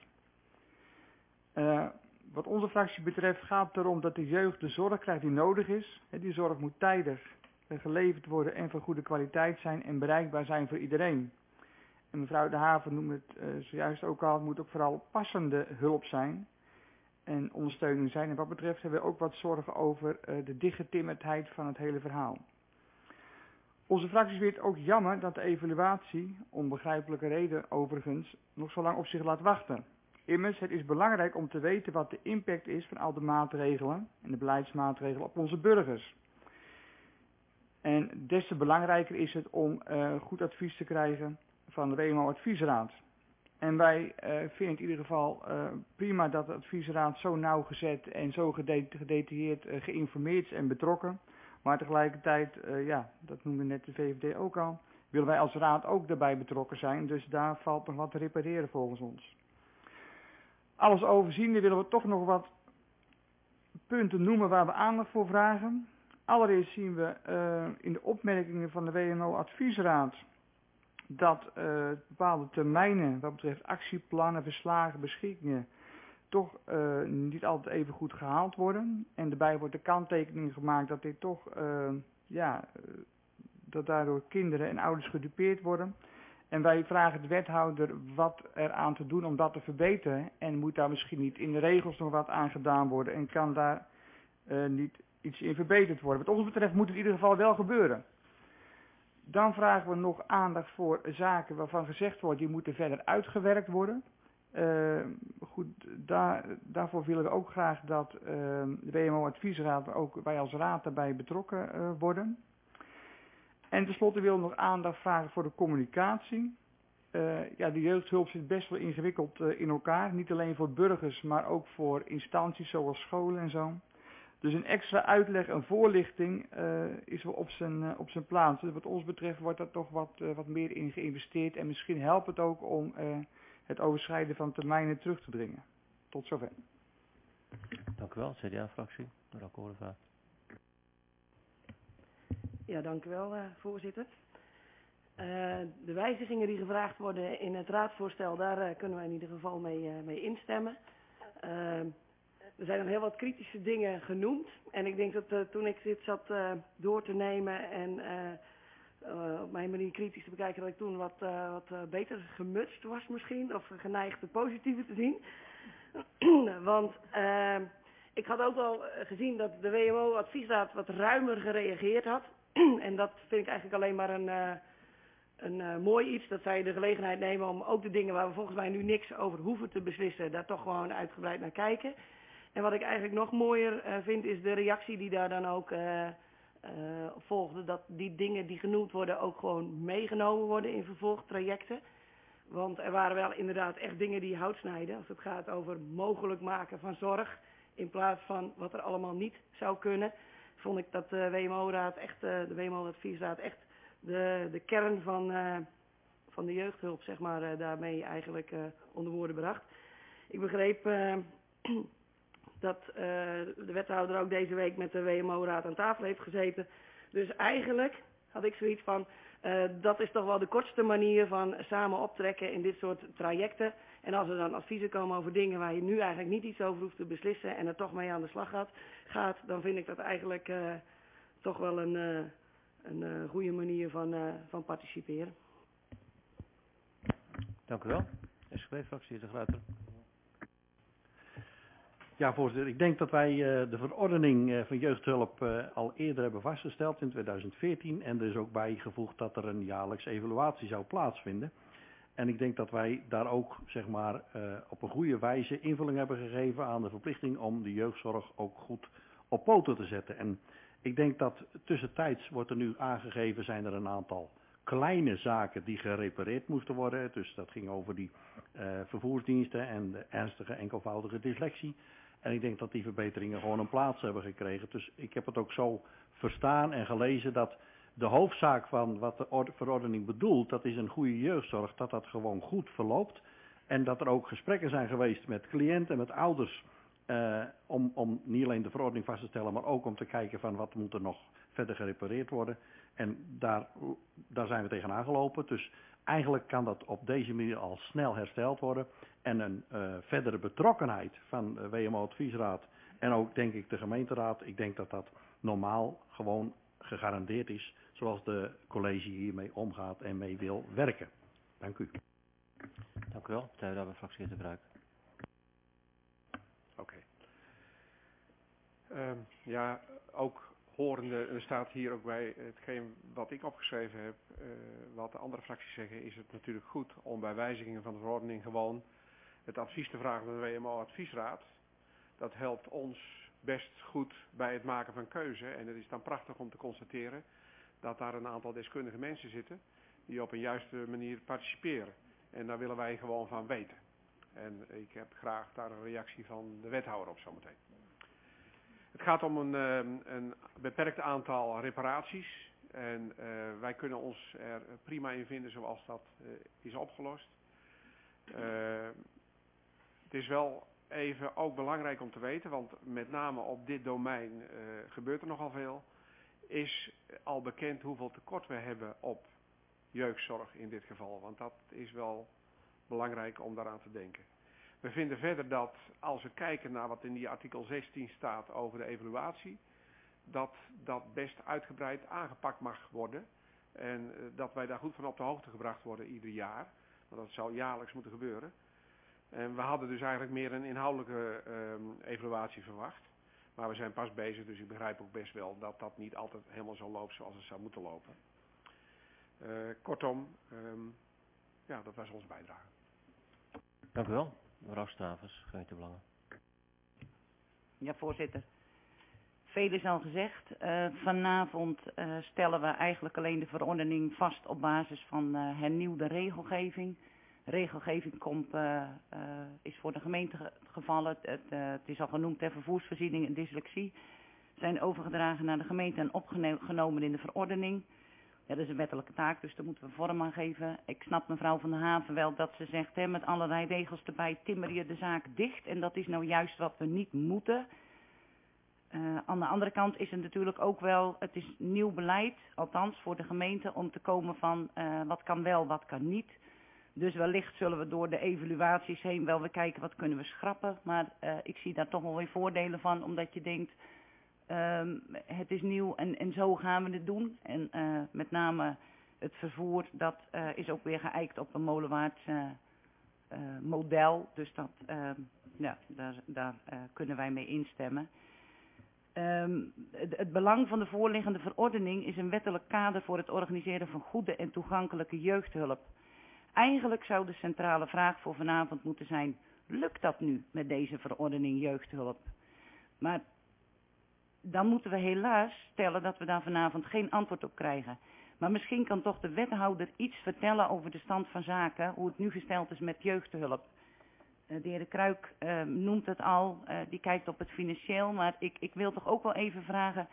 Wat onze fractie betreft gaat het erom dat de jeugd de zorg krijgt die nodig is. Die zorg moet tijdig geleverd worden en van goede kwaliteit zijn en bereikbaar zijn voor iedereen. En mevrouw De Haven noemde het zojuist ook al, het moet ook vooral passende hulp zijn en ondersteuning zijn. En wat betreft hebben we ook wat zorgen over de dichtgetimmerdheid van het hele verhaal. Onze fractie vindt het ook jammer dat de evaluatie, onbegrijpelijke reden overigens, nog zo lang op zich laat wachten. Immers, het is belangrijk om te weten wat de impact is van al de maatregelen en de beleidsmaatregelen op onze burgers. En des te belangrijker is het om goed advies te krijgen van de WMO-adviesraad. En wij vinden in ieder geval prima dat de adviesraad zo nauwgezet en zo gedetailleerd geïnformeerd is en betrokken. Maar tegelijkertijd, dat noemde net de VVD ook al, willen wij als raad ook daarbij betrokken zijn. Dus daar valt nog wat te repareren volgens ons. Alles overziende willen we toch nog wat punten noemen waar we aandacht voor vragen. Allereerst zien we in de opmerkingen van de WMO-adviesraad dat bepaalde termijnen wat betreft actieplannen, verslagen, beschikkingen toch niet altijd even goed gehaald worden. En daarbij wordt de kanttekening gemaakt dat dit toch, dat daardoor kinderen en ouders gedupeerd worden. En wij vragen de wethouder wat er aan te doen om dat te verbeteren. En moet daar misschien niet in de regels nog wat aan gedaan worden en kan daar niet iets in verbeterd worden. Wat ons betreft moet het in ieder geval wel gebeuren. Dan vragen we nog aandacht voor zaken waarvan gezegd wordt die moeten verder uitgewerkt worden. Daarvoor willen we ook graag dat de WMO-adviesraad, maar ook wij als raad daarbij betrokken worden. En tenslotte willen we nog aandacht vragen voor de communicatie. De jeugdhulp zit best wel ingewikkeld in elkaar. Niet alleen voor burgers, maar ook voor instanties zoals scholen en zo. Dus een extra uitleg en voorlichting is wel op zijn plaats. Dus wat ons betreft wordt daar toch wat meer in geïnvesteerd. En misschien helpt het ook om het overschrijden van termijnen terug te dringen. Tot zover.
Dank u wel, CDA-fractie. Mevrouw Korenvaart.
Ja, dank u wel, voorzitter. De wijzigingen die gevraagd worden in het raadsvoorstel, daar kunnen we in ieder geval mee instemmen. Er zijn nog heel wat kritische dingen genoemd. En ik denk dat toen ik dit zat door te nemen en op mijn manier kritisch te bekijken, dat ik toen wat beter gemutst was misschien. Of geneigd het positieve te zien. Want ik had ook al gezien dat de WMO-adviesraad wat ruimer gereageerd had. En dat vind ik eigenlijk alleen maar een mooi iets. Dat zij de gelegenheid nemen om ook de dingen waar we volgens mij nu niks over hoeven te beslissen, daar toch gewoon uitgebreid naar kijken. En wat ik eigenlijk nog mooier vind is de reactie die daar dan ook volgde. Dat die dingen die genoemd worden ook gewoon meegenomen worden in vervolgtrajecten. Want er waren wel inderdaad echt dingen die hout snijden. Als het gaat over mogelijk maken van zorg in plaats van wat er allemaal niet zou kunnen. Vond ik dat de WMO-raad echt, de WMO-adviesraad echt de kern van de jeugdhulp, zeg maar, daarmee eigenlijk onder woorden bracht. Ik begreep dat de wethouder ook deze week met de WMO-raad aan tafel heeft gezeten. Dus eigenlijk had ik zoiets van, dat is toch wel de kortste manier van samen optrekken in dit soort trajecten. En als er dan adviezen komen over dingen waar je nu eigenlijk niet iets over hoeft te beslissen en er toch mee aan de slag gaat, dan vind ik dat eigenlijk toch wel een goede manier van participeren.
Dank u wel. SGP-fractie, de Gruiter.
Ja, voorzitter. Ik denk dat wij de verordening van jeugdhulp al eerder hebben vastgesteld in 2014. En er is ook bijgevoegd dat er een jaarlijks evaluatie zou plaatsvinden. En ik denk dat wij daar ook, zeg maar, op een goede wijze invulling hebben gegeven aan de verplichting om de jeugdzorg ook goed op poten te zetten. En ik denk dat tussentijds wordt er nu aangegeven, zijn er een aantal kleine zaken die gerepareerd moesten worden. Dus dat ging over die vervoersdiensten en de ernstige enkelvoudige dyslexie. En ik denk dat die verbeteringen gewoon een plaats hebben gekregen. Dus ik heb het ook zo verstaan en gelezen dat de hoofdzaak van wat de verordening bedoelt, dat is een goede jeugdzorg, dat dat gewoon goed verloopt. En dat er ook gesprekken zijn geweest met cliënten en met ouders om niet alleen de verordening vast te stellen, maar ook om te kijken van wat moet er nog verder gerepareerd worden. En daar zijn we tegenaan gelopen. Dus eigenlijk kan dat op deze manier al snel hersteld worden. En een verdere betrokkenheid van de WMO-adviesraad en ook denk ik de gemeenteraad, ik denk dat dat normaal gewoon gegarandeerd is zoals de college hiermee omgaat en mee wil werken. Dank u.
Dank u wel. Partij van de fractie de Bruik.
Oké. Ja, ook horende, er staat hier ook bij hetgeen wat ik opgeschreven heb, wat de andere fracties zeggen, is het natuurlijk goed om bij wijzigingen van de verordening gewoon het advies te vragen van de WMO-adviesraad. Dat helpt ons best goed bij het maken van keuze. En het is dan prachtig om te constateren dat daar een aantal deskundige mensen zitten die op een juiste manier participeren. En daar willen wij gewoon van weten. En ik heb graag daar een reactie van de wethouder op zometeen. Het gaat om een beperkt aantal reparaties. En wij kunnen ons er prima in vinden zoals dat is opgelost. Het is wel even ook belangrijk om te weten, want met name op dit domein gebeurt er nogal veel. Is al bekend hoeveel tekort we hebben op jeugdzorg in dit geval. Want dat is wel belangrijk om daaraan te denken. We vinden verder dat als we kijken naar wat in die artikel 16 staat over de evaluatie, dat dat best uitgebreid aangepakt mag worden. En dat wij daar goed van op de hoogte gebracht worden ieder jaar. Want dat zou jaarlijks moeten gebeuren. En we hadden dus eigenlijk meer een inhoudelijke evaluatie verwacht. Maar we zijn pas bezig, dus ik begrijp ook best wel dat dat niet altijd helemaal zo loopt zoals het zou moeten lopen. Kortom, ja, dat was onze bijdrage.
Dank u wel. Mevrouw Stavers, gemeentebelangen.
Ja, voorzitter. Veel is al gezegd. Vanavond stellen we eigenlijk alleen de verordening vast op basis van hernieuwde regelgeving. Regelgeving is voor de gemeente gevallen. Het is al genoemd, vervoersvoorziening en dyslexie zijn overgedragen naar de gemeente en opgenomen in de verordening. Ja, dat is een wettelijke taak, dus daar moeten we vorm aan geven. Ik snap mevrouw Van der Haven wel dat ze zegt, met allerlei regels erbij timmer je de zaak dicht. En dat is nou juist wat we niet moeten. Aan de andere kant is het natuurlijk ook wel, het is nieuw beleid, althans voor de gemeente, om te komen van wat kan wel, wat kan niet. Dus wellicht zullen we door de evaluaties heen wel weer kijken wat kunnen we schrappen. Maar ik zie daar toch wel weer voordelen van, omdat je denkt, het is nieuw en zo gaan we het doen. En met name het vervoer, dat is ook weer geëikt op een molenwaarts model. Dus dat, ja, daar kunnen wij mee instemmen. Het belang van de voorliggende verordening is een wettelijk kader voor het organiseren van goede en toegankelijke jeugdhulp. Eigenlijk zou de centrale vraag voor vanavond moeten zijn, lukt dat nu met deze verordening jeugdhulp? Maar dan moeten we helaas stellen dat we daar vanavond geen antwoord op krijgen. Maar misschien kan toch de wethouder iets vertellen over de stand van zaken, hoe het nu gesteld is met jeugdhulp. De heer De Kruik noemt het al, die kijkt op het financieel, maar ik wil toch ook wel even vragen,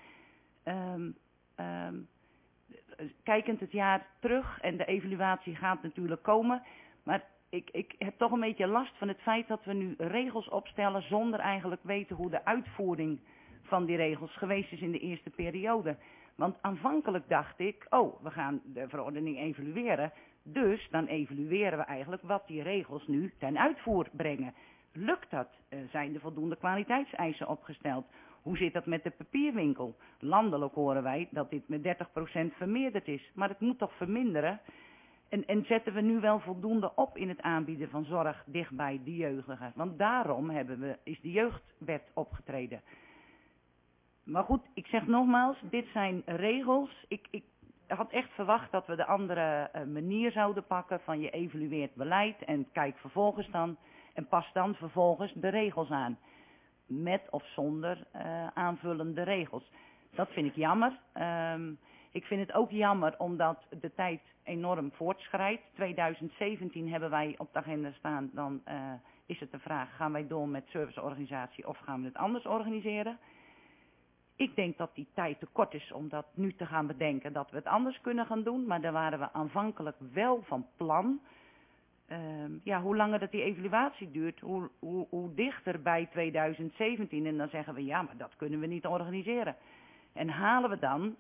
kijkend het jaar terug, en de evaluatie gaat natuurlijk komen, maar ik heb toch een beetje last van het feit dat we nu regels opstellen zonder eigenlijk weten hoe de uitvoering van die regels geweest is in de eerste periode. Want aanvankelijk dacht ik, we gaan de verordening evalueren, dus dan evalueren we eigenlijk wat die regels nu ten uitvoer brengen. Lukt dat? Zijn er voldoende kwaliteitseisen opgesteld? Hoe zit dat met de papierwinkel? Landelijk horen wij dat dit met 30% vermeerderd is, maar het moet toch verminderen? En zetten we nu wel voldoende op in het aanbieden van zorg dichtbij de jeugdigen? Want daarom is de jeugdwet opgetreden. Maar goed, ik zeg nogmaals, dit zijn regels. Ik had echt verwacht dat we de andere manier zouden pakken van je evalueert beleid en kijk vervolgens dan en pas dan vervolgens de regels aan. Met of zonder aanvullende regels. Dat vind ik jammer. Ik vind het ook jammer omdat de tijd enorm voortschrijdt. 2017 hebben wij op de agenda staan. Dan is het de vraag, gaan wij door met serviceorganisatie of gaan we het anders organiseren? Ik denk dat die tijd te kort is om dat nu te gaan bedenken dat we het anders kunnen gaan doen. Maar daar waren we aanvankelijk wel van plan. Hoe langer dat die evaluatie duurt, hoe dichter bij 2017. En dan zeggen we, ja, maar dat kunnen we niet organiseren. En halen we dan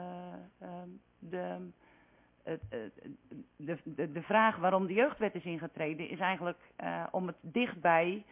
de vraag waarom de jeugdwet is ingetreden, is eigenlijk om het dichtbij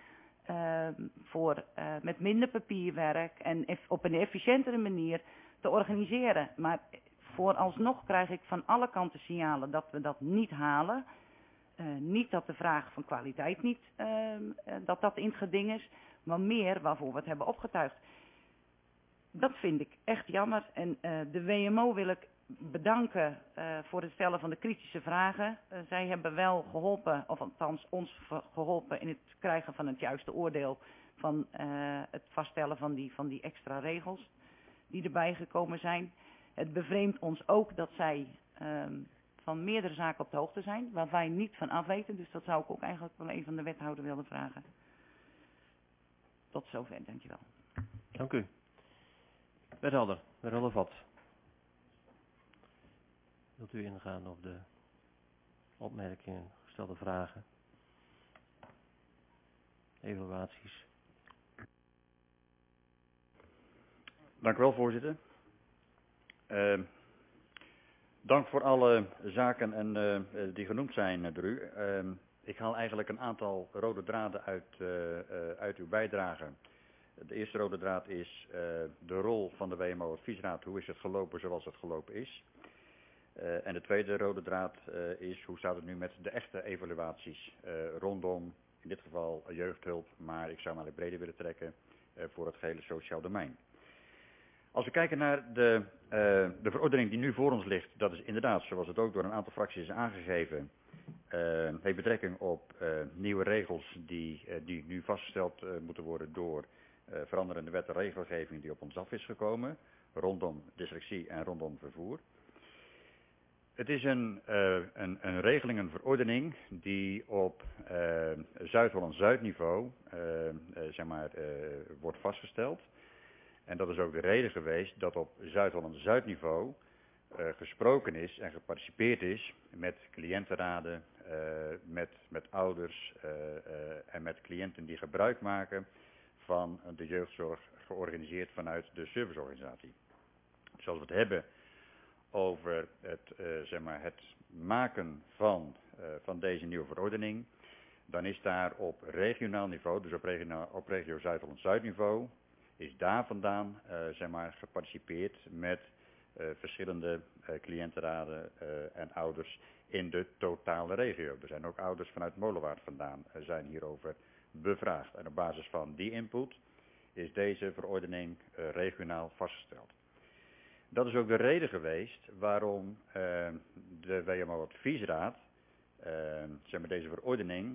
met minder papierwerk en op een efficiëntere manier te organiseren. Maar vooralsnog krijg ik van alle kanten signalen dat we dat niet halen. Niet dat de vraag van kwaliteit niet, dat in het geding is, maar meer waarvoor we het hebben opgetuigd. Dat vind ik echt jammer. En de WMO wil ik bedanken voor het stellen van de kritische vragen. Zij hebben wel geholpen, of althans ons geholpen in het krijgen van het juiste oordeel van het vaststellen van die extra regels die erbij gekomen zijn. Het bevreemdt ons ook dat zij van meerdere zaken op de hoogte zijn, waar wij niet van af weten. Dus dat zou ik ook eigenlijk wel even van de wethouder willen vragen. Tot zover, dankjewel.
Dank u. Wethouder Vat. Wilt u ingaan op de opmerkingen, gestelde vragen, evaluaties?
Dank u wel, voorzitter. Dank voor alle zaken die genoemd zijn door u. Ik haal eigenlijk een aantal rode draden uit uw bijdrage. De eerste rode draad is de rol van de WMO-adviesraad. Hoe is het gelopen zoals het gelopen is? En de tweede rode draad is hoe staat het nu met de echte evaluaties rondom, in dit geval jeugdhulp, maar ik zou maar breder willen trekken voor het gehele sociaal domein. Als we kijken naar de verordening die nu voor ons ligt, dat is inderdaad, zoals het ook door een aantal fracties is aangegeven, heeft betrekking op nieuwe regels die nu vastgesteld moeten worden door veranderende wet en regelgeving die op ons af is gekomen, rondom dyslexie en rondom vervoer. Het is een regeling, een verordening die op Zuid-Holland-Zuid niveau wordt vastgesteld. En dat is ook de reden geweest dat op Zuid-Holland-Zuid niveau gesproken is en geparticipeerd is met cliëntenraden, met ouders en met cliënten die gebruik maken van de jeugdzorg georganiseerd vanuit de serviceorganisatie. Dus als we het hebben over het maken van deze nieuwe verordening, dan is daar op regionaal niveau, dus op regio Zuid-Holland-Zuid niveau, is daar vandaan geparticipeerd met verschillende cliëntenraden en ouders in de totale regio. Er zijn ook ouders vanuit Molenwaard vandaan zijn hierover bevraagd. En op basis van die input is deze verordening regionaal vastgesteld. Dat is ook de reden geweest waarom de WMO-adviesraad deze verordening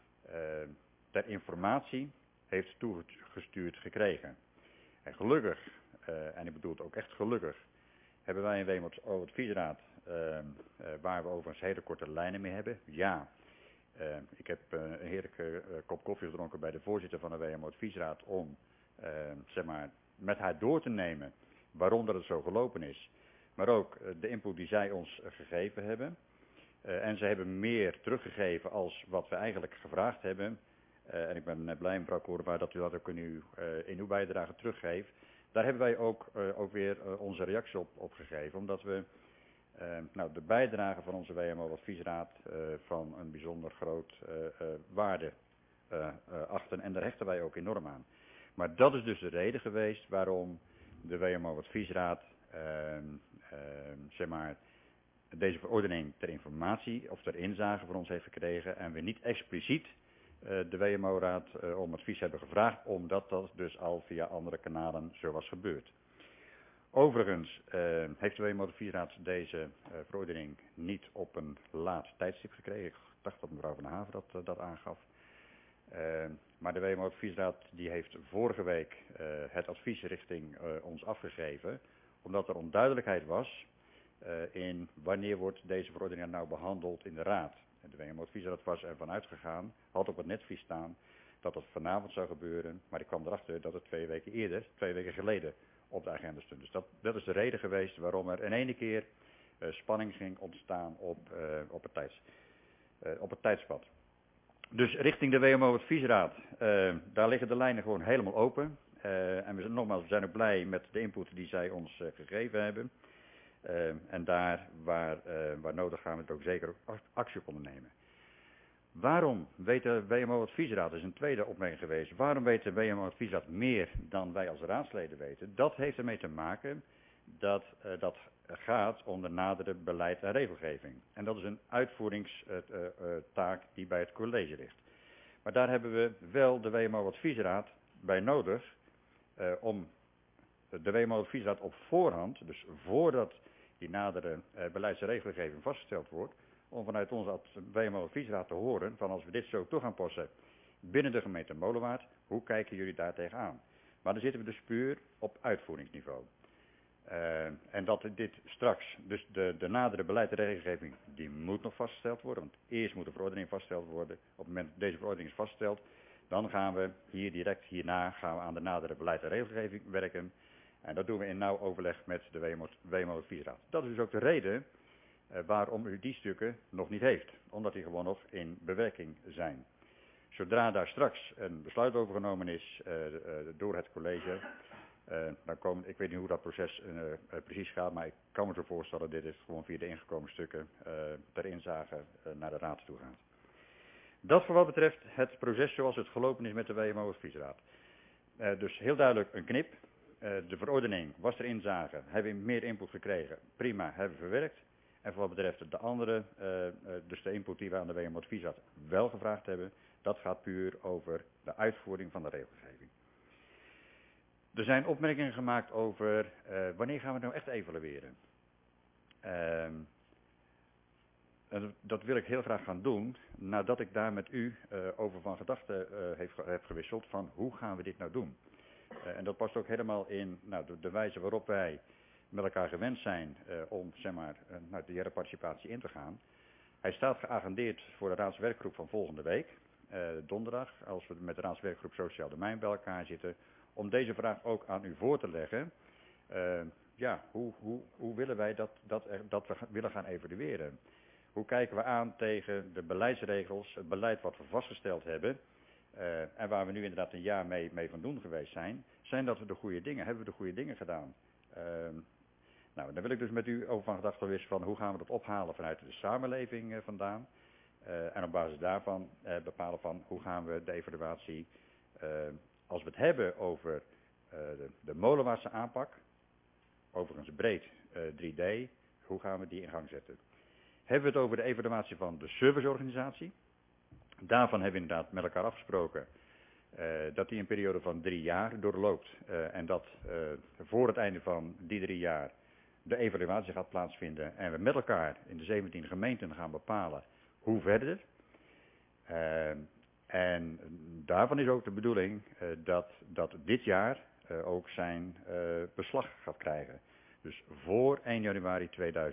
ter informatie heeft toegestuurd gekregen. En gelukkig, en ik bedoel het ook echt gelukkig, hebben wij een WMO-adviesraad waar we overigens hele korte lijnen mee hebben. Ja, ik heb een heerlijke kop koffie gedronken bij de voorzitter van de WMO-adviesraad om met haar door te nemen waarom dat het zo gelopen is. Maar ook de input die zij ons gegeven hebben. En ze hebben meer teruggegeven als wat we eigenlijk gevraagd hebben. En ik ben blij, mevrouw Korenbaar, dat u dat ook in uw bijdrage teruggeeft. Daar hebben wij ook weer onze reactie op gegeven. Omdat we de bijdrage van onze WMO-adviesraad van een bijzonder groot waarde achten. En daar hechten wij ook enorm aan. Maar dat is dus de reden geweest waarom de WMO-adviesraad deze verordening ter informatie of ter inzage voor ons heeft gekregen. En we niet expliciet de WMO-raad om advies hebben gevraagd, omdat dat dus al via andere kanalen zo was gebeurd. Overigens heeft de WMO-adviesraad deze verordening niet op een laat tijdstip gekregen. Ik dacht dat mevrouw Van der Haven dat aangaf. Maar de WMO-adviesraad die heeft vorige week het advies richting ons afgegeven, omdat er onduidelijkheid was in wanneer wordt deze verordening nou behandeld in de raad. En de WMO-adviesraad was ervan uitgegaan, had op het netvlies staan, dat dat vanavond zou gebeuren, maar ik kwam erachter dat het 2 weken geleden op de agenda stond. Dus dat is de reden geweest waarom er in ene keer spanning ging ontstaan op het tijdspad. Dus richting de WMO-adviesraad, daar liggen de lijnen gewoon helemaal open. En we zijn ook blij met de input die zij ons gegeven hebben. En daar waar nodig gaan we het ook zeker actie op ondernemen. Waarom weet de WMO-adviesraad, dat is een tweede opmerking geweest, waarom weet de WMO-adviesraad meer dan wij als raadsleden weten? Dat heeft ermee te maken dat dat gaat om de nadere beleid en regelgeving. En dat is een uitvoeringstaak die bij het college ligt. Maar daar hebben we wel de WMO-adviesraad bij nodig om de WMO-adviesraad op voorhand, dus voordat die nadere beleids- en regelgeving vastgesteld wordt, om vanuit onze WMO-adviesraad te horen van als we dit zo toe gaan passen binnen de gemeente Molenwaard, hoe kijken jullie daar tegenaan? Maar dan zitten we dus puur op uitvoeringsniveau. En dat dit straks, dus de nadere beleid en regelgeving, die moet nog vastgesteld worden. Want eerst moet de verordening vastgesteld worden. Op het moment dat deze verordening is vastgesteld, dan gaan we hierna gaan we aan de nadere beleid en regelgeving werken. En dat doen we in nauw overleg met de WMO-adviesraad. Dat is dus ook de reden waarom u die stukken nog niet heeft. Omdat die gewoon nog in bewerking zijn. Zodra daar straks een besluit over genomen is door het college, ik weet niet hoe dat proces precies gaat, maar ik kan me zo voorstellen dat dit gewoon via de ingekomen stukken ter inzage naar de raad toe gaat. Dat voor wat betreft het proces zoals het gelopen is met de WMO-adviesraad. Dus heel duidelijk een knip. De verordening was er inzage, hebben we meer input gekregen, prima, hebben we verwerkt. En voor wat betreft de andere, dus de input die we aan de WMO-adviesraad wel gevraagd hebben, dat gaat puur over de uitvoering van de regelgeving. Er zijn opmerkingen gemaakt over wanneer gaan we het nou echt evalueren. En dat wil ik heel graag gaan doen nadat ik daar met u over van gedachten heb gewisseld van hoe gaan we dit nou doen. En dat past ook helemaal in de wijze waarop wij met elkaar gewend zijn om de jarenparticipatie in te gaan. Hij staat geagendeerd voor de raadswerkgroep van volgende week, donderdag, als we met de raadswerkgroep Sociaal Domein bij elkaar zitten, om deze vraag ook aan u voor te leggen. Hoe willen wij dat we willen gaan evalueren? Hoe kijken we aan tegen de beleidsregels, het beleid wat we vastgesteld hebben, en waar we nu inderdaad een jaar mee van doen geweest zijn? Zijn dat de goede dingen? Hebben we de goede dingen gedaan? Dan wil ik dus met u over van gedachten wisselen van hoe gaan we dat ophalen vanuit de samenleving vandaan. En op basis daarvan bepalen van hoe gaan we de evaluatie, als we het hebben over de molenwaartse aanpak, overigens breed 3D, hoe gaan we die in gang zetten? Hebben we het over de evaluatie van de serviceorganisatie? Daarvan hebben we inderdaad met elkaar afgesproken dat die een periode van 3 jaar doorloopt. En dat voor het einde van die 3 jaar de evaluatie gaat plaatsvinden. En we met elkaar in de 17 gemeenten gaan bepalen hoe verder. En daarvan is ook de bedoeling dat dit jaar ook zijn beslag gaat krijgen. Dus voor 1 januari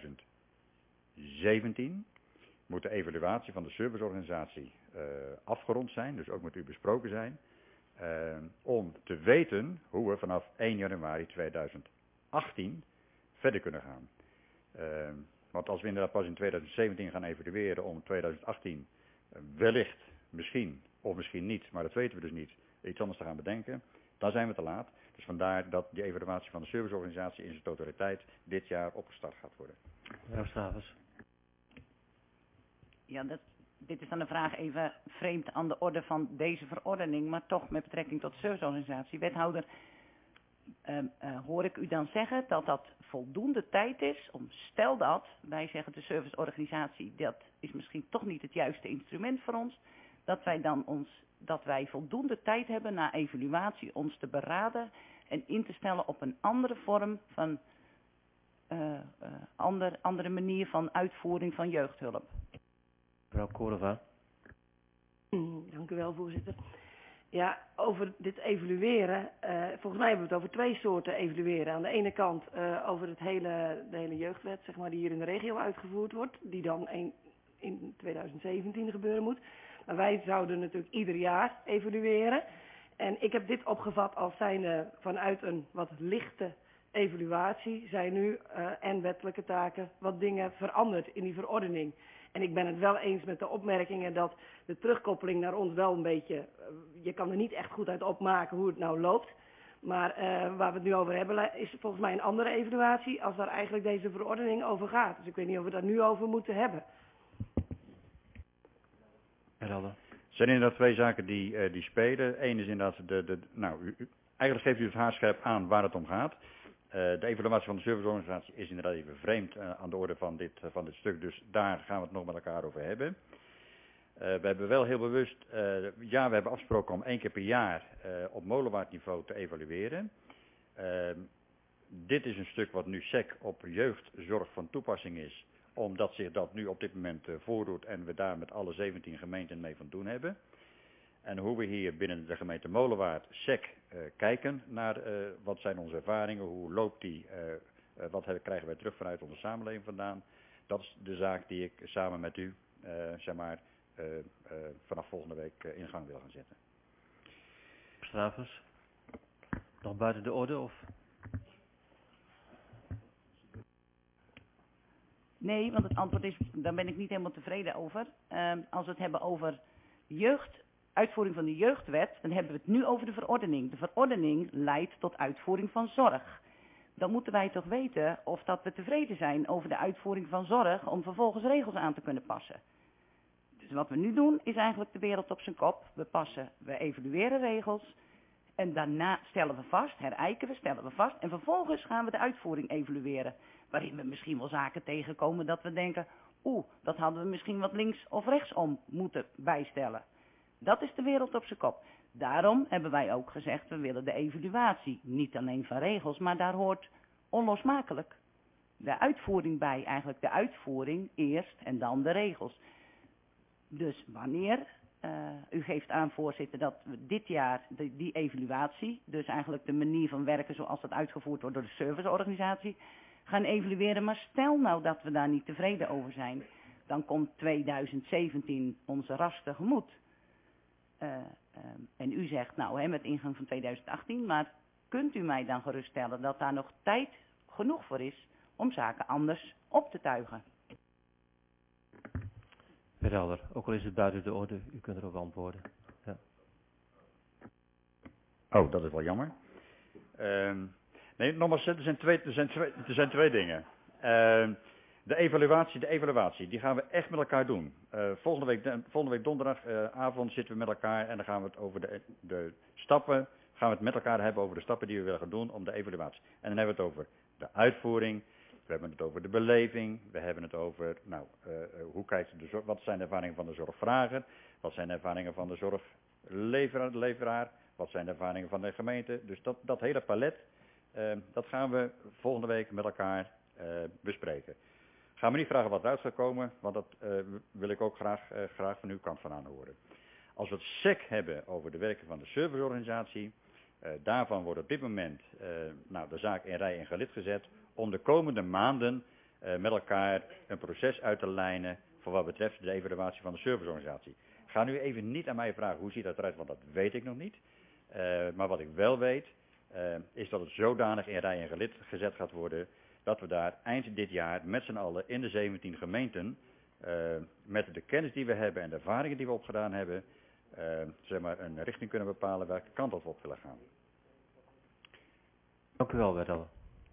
2017 moet de evaluatie van de serviceorganisatie afgerond zijn, dus ook met u besproken zijn, om te weten hoe we vanaf 1 januari 2018 verder kunnen gaan. Want als we inderdaad pas in 2017 gaan evalueren om 2018 wellicht, misschien of misschien niet, maar dat weten we dus niet, iets anders te gaan bedenken, dan zijn we te laat. Dus vandaar dat die evaluatie van de serviceorganisatie in zijn totaliteit dit jaar opgestart gaat worden.
Mevrouw Stavers.
Ja, dit is dan een vraag even vreemd aan de orde van deze verordening, maar toch met betrekking tot de serviceorganisatie. Wethouder, hoor ik u dan zeggen dat dat voldoende tijd is om, stel dat, wij zeggen de serviceorganisatie, dat is misschien toch niet het juiste instrument voor ons, dat wij voldoende tijd hebben na evaluatie ons te beraden en in te stellen op een andere vorm van, andere manier van uitvoering van jeugdhulp.
Mevrouw Koreva.
Dank u wel, voorzitter. Ja, over dit evalueren, volgens mij hebben we het over 2 soorten evalueren. Aan de ene kant over de hele jeugdwet, zeg maar, die hier in de regio uitgevoerd wordt, die dan in 2017 gebeuren moet. Maar wij zouden natuurlijk ieder jaar evalueren. En ik heb dit opgevat als zijnde vanuit een wat lichte evaluatie zijn nu en wettelijke taken wat dingen veranderd in die verordening. En ik ben het wel eens met de opmerkingen dat de terugkoppeling naar ons wel een beetje, je kan er niet echt goed uit opmaken hoe het nou loopt. Maar waar we het nu over hebben is volgens mij een andere evaluatie als daar eigenlijk deze verordening over gaat. Dus ik weet niet of we daar nu over moeten hebben.
Er zijn inderdaad 2 zaken die spelen. Eén is inderdaad, eigenlijk geeft u het haarscherp aan waar het om gaat. De evaluatie van de serviceorganisatie is inderdaad even vreemd aan de orde van dit stuk, dus daar gaan we het nog met elkaar over hebben. We hebben wel heel bewust, we hebben afgesproken om 1 keer per jaar op molenwaardniveau te evalueren. Dit is een stuk wat nu SEC op jeugdzorg van toepassing is, omdat zich dat nu op dit moment voordoet en we daar met alle 17 gemeenten mee van doen hebben. En hoe we hier binnen de gemeente Molenwaard, SEC, kijken naar wat zijn onze ervaringen, hoe loopt die krijgen wij terug vanuit onze samenleving vandaan? Dat is de zaak die ik samen met u, vanaf volgende week in gang wil gaan zetten.
Stravers, nog buiten de orde of?
Nee, want het antwoord is, daar ben ik niet helemaal tevreden over. Als we het hebben over uitvoering van de jeugdwet, dan hebben we het nu over de verordening. De verordening leidt tot uitvoering van zorg. Dan moeten wij toch weten of dat we tevreden zijn over de uitvoering van zorg om vervolgens regels aan te kunnen passen. Dus wat we nu doen is eigenlijk de wereld op zijn kop. We evalueren regels en daarna stellen we vast, stellen we vast en vervolgens gaan we de uitvoering evalueren. Waarin we misschien wel zaken tegenkomen dat we denken, dat hadden we misschien wat links of rechtsom moeten bijstellen. Dat is de wereld op zijn kop. Daarom hebben wij ook gezegd, we willen de evaluatie. Niet alleen van regels, maar daar hoort onlosmakelijk de uitvoering bij. Eigenlijk de uitvoering eerst en dan de regels. Dus wanneer, u geeft aan voorzitter dat we dit jaar die evaluatie, dus eigenlijk de manier van werken zoals dat uitgevoerd wordt door de serviceorganisatie, gaan evalueren. Maar stel nou dat we daar niet tevreden over zijn, dan komt 2017 onze ras tegemoet. En u zegt nou met ingang van 2018, maar kunt u mij dan geruststellen dat daar nog tijd genoeg voor is om zaken anders op te tuigen?
Meneer Helder, ook al is het buiten de orde, u kunt erop antwoorden. Ja.
Oh, dat is wel jammer. Nee, nogmaals, er zijn twee dingen. De evaluatie, die gaan we echt met elkaar doen. Volgende week donderdagavond zitten we met elkaar en dan gaan we het over de stappen, gaan we het met elkaar hebben over de stappen die we willen gaan doen om de evaluatie. En dan hebben we het over de uitvoering, we hebben het over de beleving, we hebben het over, hoe kijkt de zorg, wat zijn de ervaringen van de zorgvrager, wat zijn de ervaringen van de zorgleveraar, wat zijn de ervaringen van de gemeente. Dus dat hele palet, dat gaan we volgende week met elkaar bespreken. Ga me niet vragen wat eruit gaat komen, want dat wil ik ook graag van uw kant vandaan horen. Als we het SEC hebben over de werking van de serviceorganisatie, daarvan wordt op dit moment de zaak in rij en gelid gezet om de komende maanden met elkaar een proces uit te lijnen voor wat betreft de evaluatie van de serviceorganisatie. Ga nu even niet aan mij vragen hoe ziet dat eruit, want dat weet ik nog niet. Maar wat ik wel weet, is dat het zodanig in rij en gelid gezet gaat worden dat we daar eind dit jaar met z'n allen in de 17 gemeenten, met de kennis die we hebben en de ervaringen die we opgedaan hebben, een richting kunnen bepalen welke kant we op willen gaan.
Dank u wel, wethouder.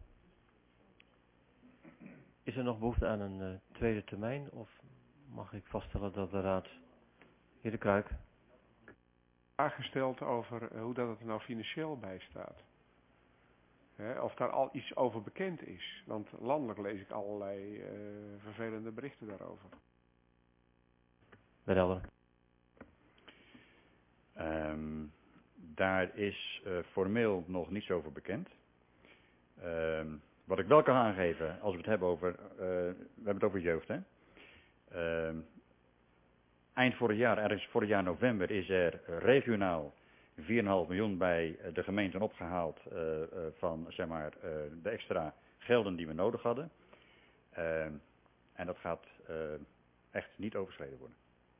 Is er nog behoefte aan een tweede termijn of mag ik vaststellen dat de raad... Heer De Kruik.
Vraag gesteld over hoe dat het er nou financieel bij staat. Of daar al iets over bekend is. Want landelijk lees ik allerlei vervelende berichten daarover.
Wethouder.
Daar is formeel nog niets over bekend. Wat ik wel kan aangeven, als we het hebben over, we hebben het over jeugd, hè. Eind vorig jaar, ergens vorig jaar november, is er regionaal 4,5 miljoen bij de gemeenten opgehaald van de extra gelden die we nodig hadden. En dat gaat echt niet overschreden worden.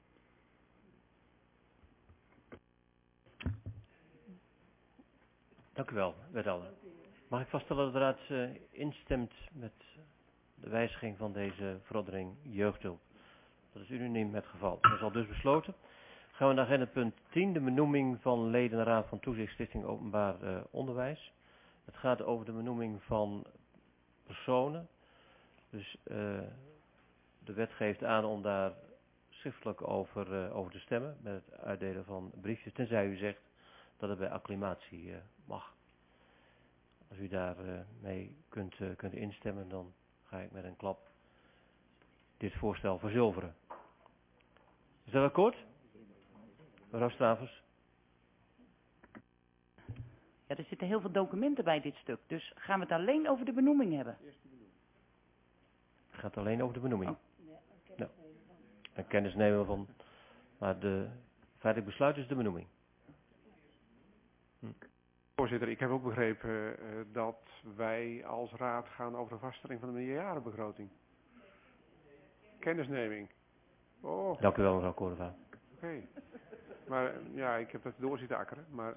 Dank u wel, wethouder. Mag ik vaststellen dat de raad instemt met de wijziging van deze verordening jeugdhulp? Dat is unaniem het geval. Dat is al dus besloten. Gaan we naar agenda punt 10, de benoeming van leden Raad van Toezicht Stichting Openbaar Onderwijs. Het gaat over de benoeming van personen. Dus de wet geeft aan om daar schriftelijk over te stemmen met het uitdelen van briefjes, tenzij u zegt dat het bij acclamatie mag. Als u daar mee kunt instemmen, dan ga ik met een klap dit voorstel verzilveren. Is dat akkoord? Mevrouw Stravers.
Ja, er zitten heel veel documenten bij dit stuk, dus gaan we het alleen over de benoeming hebben?
Het gaat alleen over de benoeming. Ja. En kennis nemen van, maar de feitelijk besluit is de benoeming.
Voorzitter, ik heb ook begrepen dat wij als raad gaan over de vaststelling van de meerjarenbegroting. Kennisneming. Oh.
Dank u wel, mevrouw Cordova.
Oké. Maar ja, ik heb dat door zitten akkeren, maar...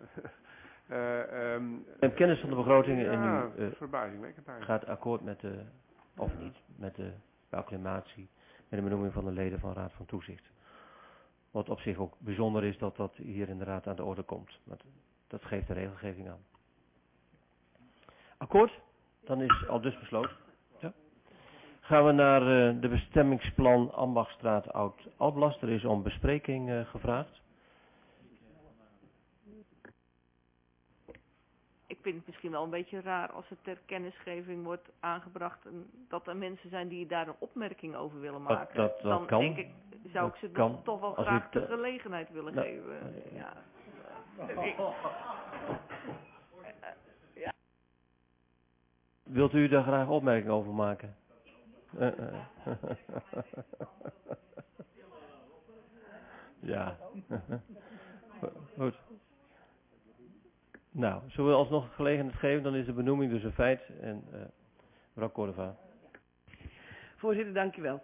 Neem kennis van de begroting
ja,
en u
verbazingwekkend eigenlijk.
gaat akkoord met de, of niet, met de acclamatie en de benoeming van de leden van de Raad van Toezicht. Wat op zich ook bijzonder is dat dat hier in de Raad aan de orde komt. Maar dat geeft de regelgeving aan. Akkoord? Dan is al dus besloten. Ja. Gaan we naar de bestemmingsplan Ambachtstraat Oud-Alblas. Er is om bespreking gevraagd.
Ik vind het misschien wel een beetje raar als het ter kennisgeving wordt aangebracht en dat er mensen zijn die daar een opmerking over willen maken.
Dat
Dan
kan.
denk ik, zou ik ze toch wel
Als
graag
u
de gelegenheid willen geven. Ja.
Wilt u daar graag opmerking over maken? Ja. Goed. Nou, zullen we alsnog gelegenheid geven, dan is de benoeming dus een feit. En mevrouw Cordova.
Voorzitter, dank u wel.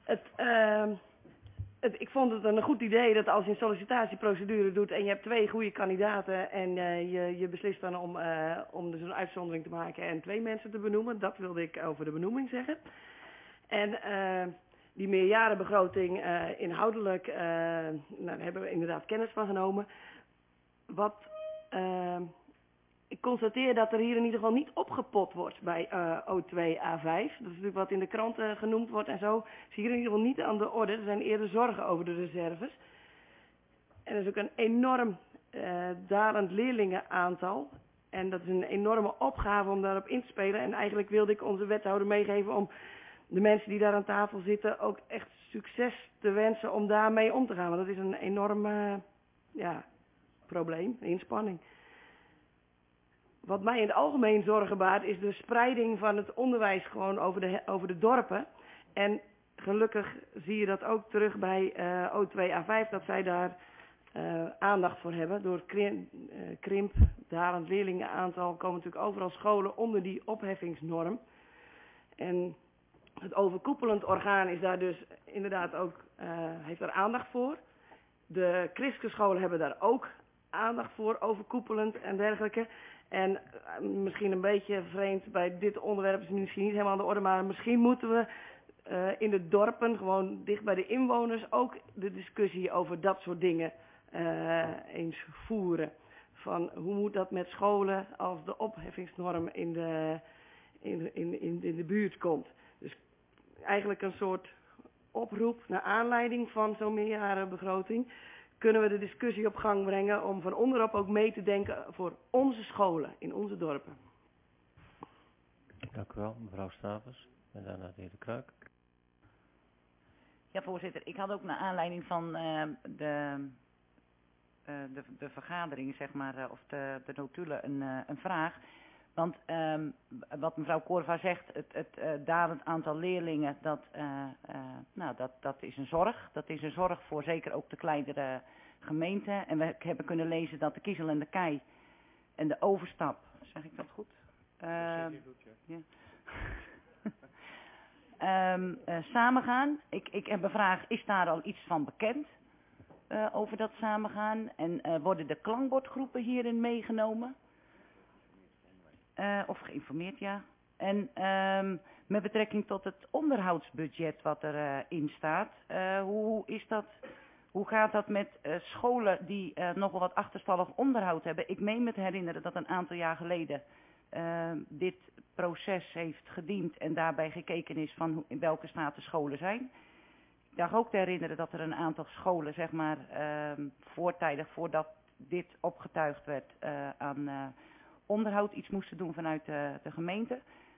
Ik vond het een goed idee dat als je een sollicitatieprocedure doet en je hebt 2 goede kandidaten en je beslist dan om dus een uitzondering te maken en 2 mensen te benoemen. Dat wilde ik over de benoeming zeggen. En die meerjarenbegroting inhoudelijk, daar hebben we inderdaad kennis van genomen. Ik constateer dat er hier in ieder geval niet opgepot wordt bij O2A5. Dat is natuurlijk wat in de kranten genoemd wordt en zo. Is hier in ieder geval niet aan de orde. Er zijn eerder zorgen over de reserves. En er is ook een enorm dalend leerlingenaantal. En dat is een enorme opgave om daarop in te spelen. En eigenlijk wilde ik onze wethouder meegeven om de mensen die daar aan tafel zitten ook echt succes te wensen om daarmee om te gaan. Want dat is een enorm probleem, een inspanning. Wat mij in het algemeen zorgen baart is de spreiding van het onderwijs gewoon over de dorpen. En gelukkig zie je dat ook terug bij O2A5, dat zij daar aandacht voor hebben. Door krimp, dalend leerlingenaantal komen natuurlijk overal scholen onder die opheffingsnorm. En het overkoepelend orgaan is daar dus inderdaad ook, heeft daar aandacht voor. De christelijke scholen hebben daar ook aandacht voor, overkoepelend en dergelijke. En misschien een beetje vreemd bij dit onderwerp, is misschien niet helemaal aan de orde, maar misschien moeten we in de dorpen, gewoon dicht bij de inwoners, ook de discussie over dat soort dingen eens voeren. Van hoe moet dat met scholen als de opheffingsnorm in de buurt komt. Dus eigenlijk een soort oproep naar aanleiding van zo'n meerjarenbegroting. Kunnen we de discussie op gang brengen om van onderop ook mee te denken voor onze scholen in onze dorpen.
Dank u wel, mevrouw Stavers. En daarna de heer De Kruik.
Ja, voorzitter. Ik had ook naar aanleiding van de vergadering, zeg maar, of de notulen een vraag. Want wat mevrouw Cordova zegt, het dalend aantal leerlingen, dat is een zorg. Dat is een zorg voor zeker ook de kleinere gemeenten. En we hebben kunnen lezen dat de Kiezel en de Kei en de overstap, zeg ik dat goed? Ja. Samengaan. Ik heb een vraag, is daar al iets van bekend over dat samengaan? En worden de klankbordgroepen hierin meegenomen? Of geïnformeerd, ja. En met betrekking tot het onderhoudsbudget wat erin staat, hoe gaat dat met scholen die nogal wat achterstallig onderhoud hebben? Ik meen me te herinneren dat een aantal jaar geleden dit proces heeft gediend en daarbij gekeken is van in welke staat de scholen zijn. Ik dacht ook te herinneren dat er een aantal scholen, zeg maar, voortijdig voordat dit opgetuigd werd aan onderhoud iets moesten doen vanuit de gemeente.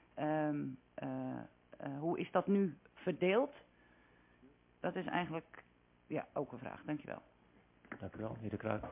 Hoe is dat nu verdeeld? Dat is eigenlijk ook een vraag. Dankjewel.
Dank u wel, heer De Kruik.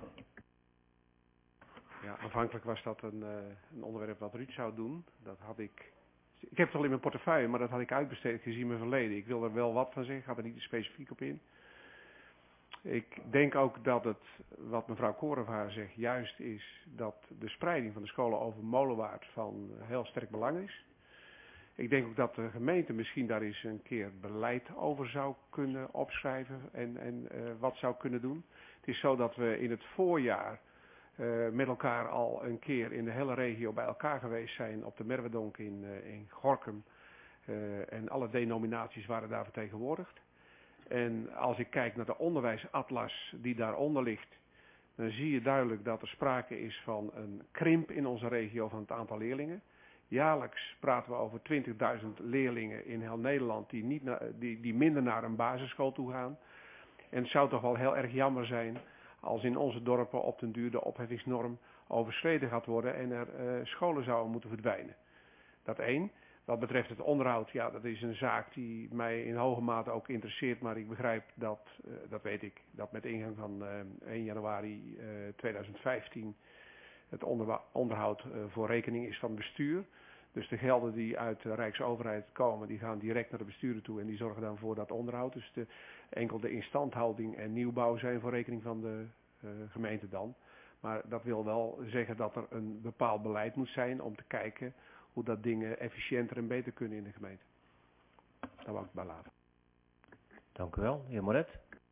Ja, aanvankelijk was dat een onderwerp wat Ruud zou doen. Dat had ik heb het al in mijn portefeuille, maar dat had ik uitbesteed gezien mijn verleden. Ik wil er wel wat van zeggen, ga er niet specifiek op in. Ik denk ook dat het, wat mevrouw Korevaar zegt, juist is dat de spreiding van de scholen over Molenwaard van heel sterk belang is. Ik denk ook dat de gemeente misschien daar eens een keer beleid over zou kunnen opschrijven en wat zou kunnen doen. Het is zo dat we in het voorjaar met elkaar al een keer in de hele regio bij elkaar geweest zijn op de Merwedonk in Gorinchem. En alle denominaties waren daar vertegenwoordigd. En als ik kijk naar de onderwijsatlas die daaronder ligt, dan zie je duidelijk dat er sprake is van een krimp in onze regio van het aantal leerlingen. Jaarlijks praten we over 20.000 leerlingen in heel Nederland die minder naar een basisschool toe gaan. En het zou toch wel heel erg jammer zijn als in onze dorpen op den duur de opheffingsnorm overschreden gaat worden en er scholen zouden moeten verdwijnen. Dat één. Wat betreft het onderhoud, ja, dat is een zaak die mij in hoge mate ook interesseert, maar ik begrijp dat weet ik, dat met ingang van 1 januari 2015 het onderhoud voor rekening is van het bestuur. Dus de gelden die uit de Rijksoverheid komen, die gaan direct naar de besturen toe en die zorgen dan voor dat onderhoud. Dus enkel de instandhouding en nieuwbouw zijn voor rekening van de gemeente dan. Maar dat wil wel zeggen dat er een bepaald beleid moet zijn om te kijken hoe dat dingen efficiënter en beter kunnen in de gemeente. Daar wou ik het bij laten.
Dank u wel. Heer Moret.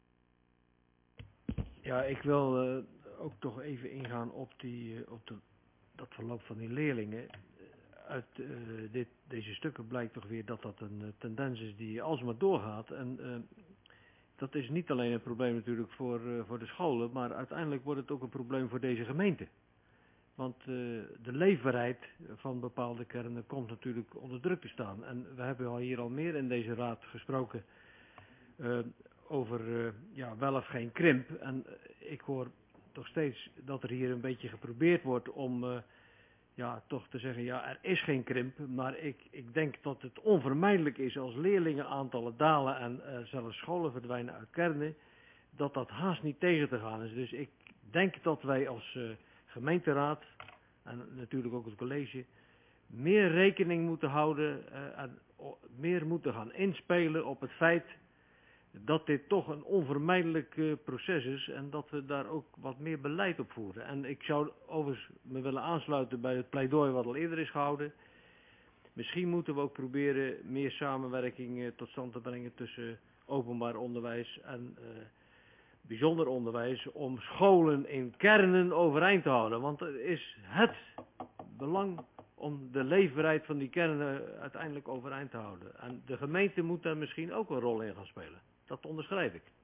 Ja, ik wil ook toch even ingaan op dat verloop van die leerlingen. Uit deze stukken blijkt toch weer dat dat een tendens is die alsmaar doorgaat. En dat is niet alleen een probleem natuurlijk voor de scholen, maar uiteindelijk wordt het ook een probleem voor deze gemeente. Want de leefbaarheid van bepaalde kernen komt natuurlijk onder druk te staan. En we hebben hier al meer in deze raad gesproken over wel of geen krimp. En ik hoor toch steeds dat er hier een beetje geprobeerd wordt om toch te zeggen, ja, er is geen krimp. Maar ik denk dat het onvermijdelijk is als leerlingenaantallen dalen en zelfs scholen verdwijnen uit kernen, dat haast niet tegen te gaan is. Dus ik denk dat wij als gemeenteraad en natuurlijk ook het college meer rekening moeten houden en meer moeten gaan inspelen op het feit dat dit toch een onvermijdelijk proces is en dat we daar ook wat meer beleid op voeren. En ik zou overigens me willen aansluiten bij het pleidooi wat al eerder is gehouden. Misschien moeten we ook proberen meer samenwerking tot stand te brengen tussen openbaar onderwijs en bijzonder onderwijs om scholen in kernen overeind te houden. Want het is het belang om de leefbaarheid van die kernen uiteindelijk overeind te houden. En de gemeente moet daar misschien ook een rol in gaan spelen. Dat onderschrijf ik.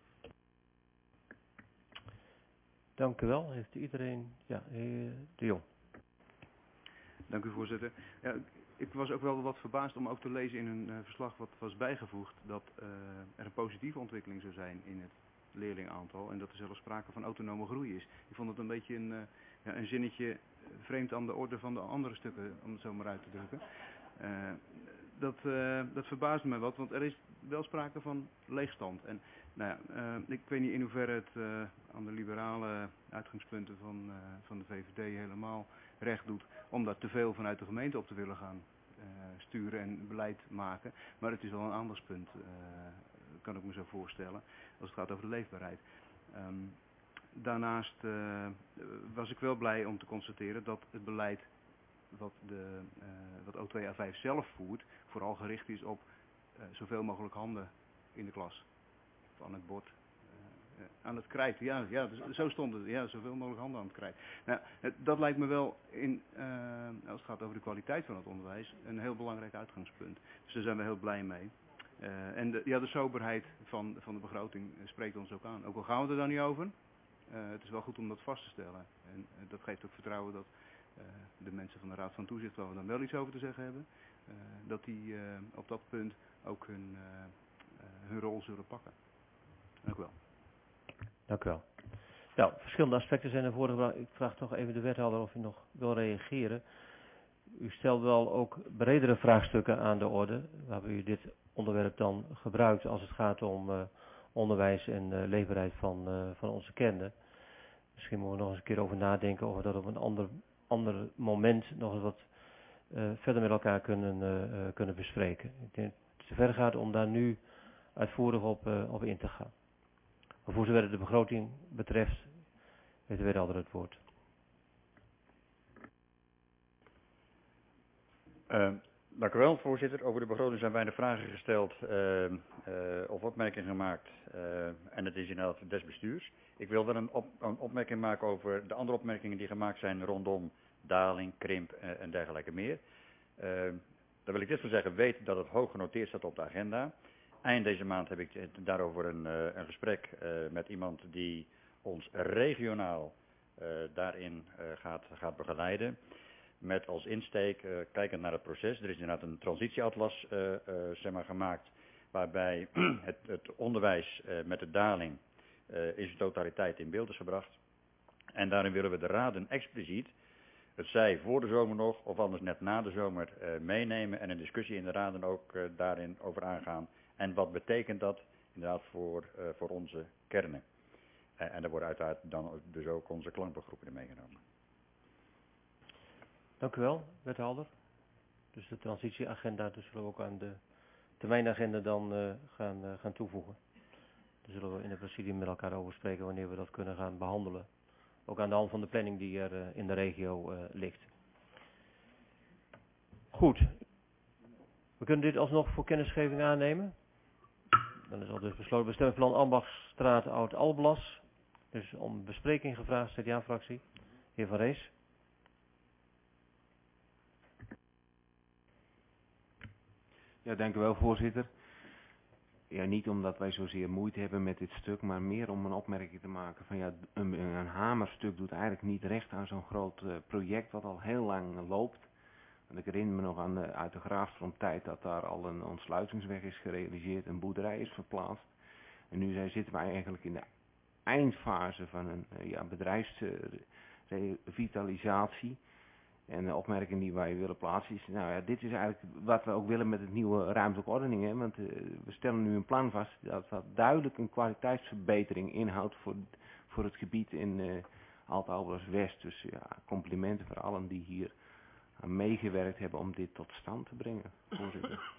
Dank u wel. Heeft iedereen... Ja, heer De Jong.
Dank u, voorzitter. Ja, ik was ook wel wat verbaasd om ook te lezen in een verslag wat was bijgevoegd dat er een positieve ontwikkeling zou zijn in het leerlingaantal en dat er zelfs sprake van autonome groei is. Ik vond het een beetje een zinnetje vreemd aan de orde van de andere stukken, om het zo maar uit te drukken. Dat verbaasde me wat, want er is wel sprake van leegstand. En ik weet niet in hoeverre het aan de liberale uitgangspunten van de VVD helemaal recht doet om daar te veel vanuit de gemeente op te willen gaan sturen en beleid maken. Maar het is wel een aandachtspunt, kan ik me zo voorstellen, als het gaat over de leefbaarheid. Daarnaast was ik wel blij om te constateren dat het beleid wat O2A5 zelf voert, vooral gericht is op zoveel mogelijk handen in de klas. Of aan het bord, aan het krijt. Ja, dus zo stond het. Ja, zoveel mogelijk handen aan het krijt. Nou, dat lijkt me wel, als het gaat over de kwaliteit van het onderwijs, een heel belangrijk uitgangspunt. Dus daar zijn we heel blij mee. En de soberheid van de begroting spreekt ons ook aan. Ook al gaan we er dan niet over, het is wel goed om dat vast te stellen. En dat geeft ook vertrouwen dat de mensen van de Raad van Toezicht, waar we dan wel iets over te zeggen hebben, dat die op dat punt ook hun rol zullen pakken. Dank u wel.
Dank u wel. Nou, verschillende aspecten zijn er voorgebracht. Ik vraag toch even de wethouder of u nog wil reageren. U stelt wel ook bredere vraagstukken aan de orde, waarbij u dit onderwerp dan gebruikt als het gaat om onderwijs en leefbaarheid van onze kernen. Misschien moeten we nog eens een keer over nadenken of we dat op een ander moment nog eens wat verder met elkaar kunnen bespreken. Ik denk dat het te ver gaat om daar nu uitvoerig op in te gaan. Voor zover de begroting betreft, heeft de wethouder het woord.
Dank u wel, voorzitter. Over de begroting zijn weinig vragen gesteld of opmerkingen gemaakt. En het is inderdaad des bestuurs. Ik wil wel een opmerking maken over de andere opmerkingen die gemaakt zijn rondom daling, krimp en dergelijke meer. Daar wil ik dit voor zeggen. Weet dat het hoog genoteerd staat op de agenda. Eind deze maand heb ik daarover een gesprek met iemand die ons regionaal daarin gaat begeleiden. Met als insteek, kijkend naar het proces, er is inderdaad een transitieatlas gemaakt, waarbij het onderwijs met de daling in zijn totaliteit in beeld is gebracht. En daarin willen we de raden expliciet, het zij voor de zomer nog of anders net na de zomer meenemen en een discussie in de raden ook daarin over aangaan. En wat betekent dat inderdaad voor onze kernen? En daar worden uiteraard dan dus ook onze klankbordgroepen in meegenomen.
Dank u wel, wethouder. Dus de transitieagenda, dus zullen we ook aan de termijnagenda dan gaan toevoegen. Daar zullen we in het presidium met elkaar over spreken wanneer we dat kunnen gaan behandelen. Ook aan de hand van de planning die er in de regio ligt. Goed. We kunnen dit alsnog voor kennisgeving aannemen. Dan is al dus besloten bestemmingsplan Ambachtsstraat Oud-Alblas. Dus om bespreking gevraagd, CDA-fractie. Heer Van Rees.
Ja, dank u wel, voorzitter. Ja, niet omdat wij zozeer moeite hebben met dit stuk, maar meer om een opmerking te maken van ja, een hamerstuk doet eigenlijk niet recht aan zo'n groot project wat al heel lang loopt. Want ik herinner me nog aan uit de Graafstromtijd dat daar al een ontsluitingsweg is gerealiseerd, een boerderij is verplaatst. En nu zitten wij eigenlijk in de eindfase van een bedrijfsrevitalisatie. En de opmerking die wij willen plaatsen is, nou ja, dit is eigenlijk wat we ook willen met het nieuwe ruimtelijke ordening. Hè? Want we stellen nu een plan vast dat duidelijk een kwaliteitsverbetering inhoudt voor het gebied in Alt-Alblas West. Dus ja, complimenten voor allen die hier aan meegewerkt hebben om dit tot stand te brengen, voorzitter.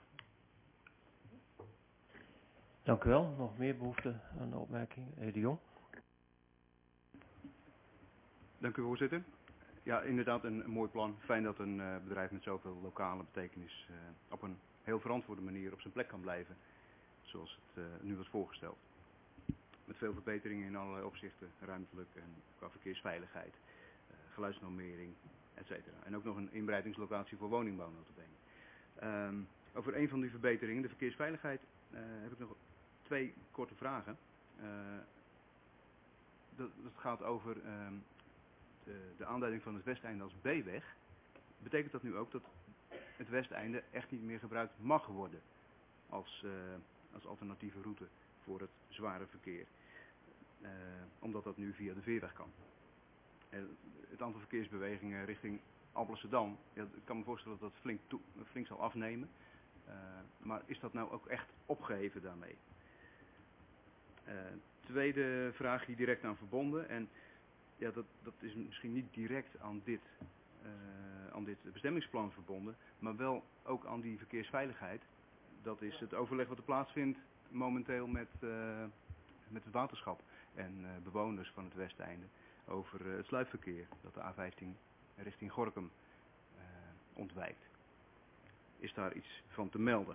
Dank u wel. Nog meer behoefte aan de opmerking? Heer De Jong.
Dank u, voorzitter. Ja, inderdaad een mooi plan. Fijn dat een bedrijf met zoveel lokale betekenis op een heel verantwoorde manier op zijn plek kan blijven. Zoals het nu wordt voorgesteld. Met veel verbeteringen in allerlei opzichten, ruimtelijk en qua verkeersveiligheid, geluidsnormering, etc. En ook nog een inbreidingslocatie voor woningbouw notabene. Over een van die verbeteringen, de verkeersveiligheid, heb ik nog 2 korte vragen. Dat gaat over de aanduiding van het Westeinde als B-weg. Betekent dat nu ook dat het Westeinde echt niet meer gebruikt mag worden als alternatieve route voor het zware verkeer? Omdat dat nu via de Veerweg kan. Het aantal verkeersbewegingen richting Alblasserdam, ja, ik kan me voorstellen dat dat flink zal afnemen. Maar is dat nou ook echt opgeheven daarmee? Tweede vraag hier direct aan verbonden. En ja, dat is misschien niet direct aan dit bestemmingsplan verbonden, maar wel ook aan die verkeersveiligheid. Dat is het overleg wat er plaatsvindt momenteel met het waterschap en bewoners van het Westeinde over het sluipverkeer dat de A15 richting Gorinchem ontwijkt. Is daar iets van te melden?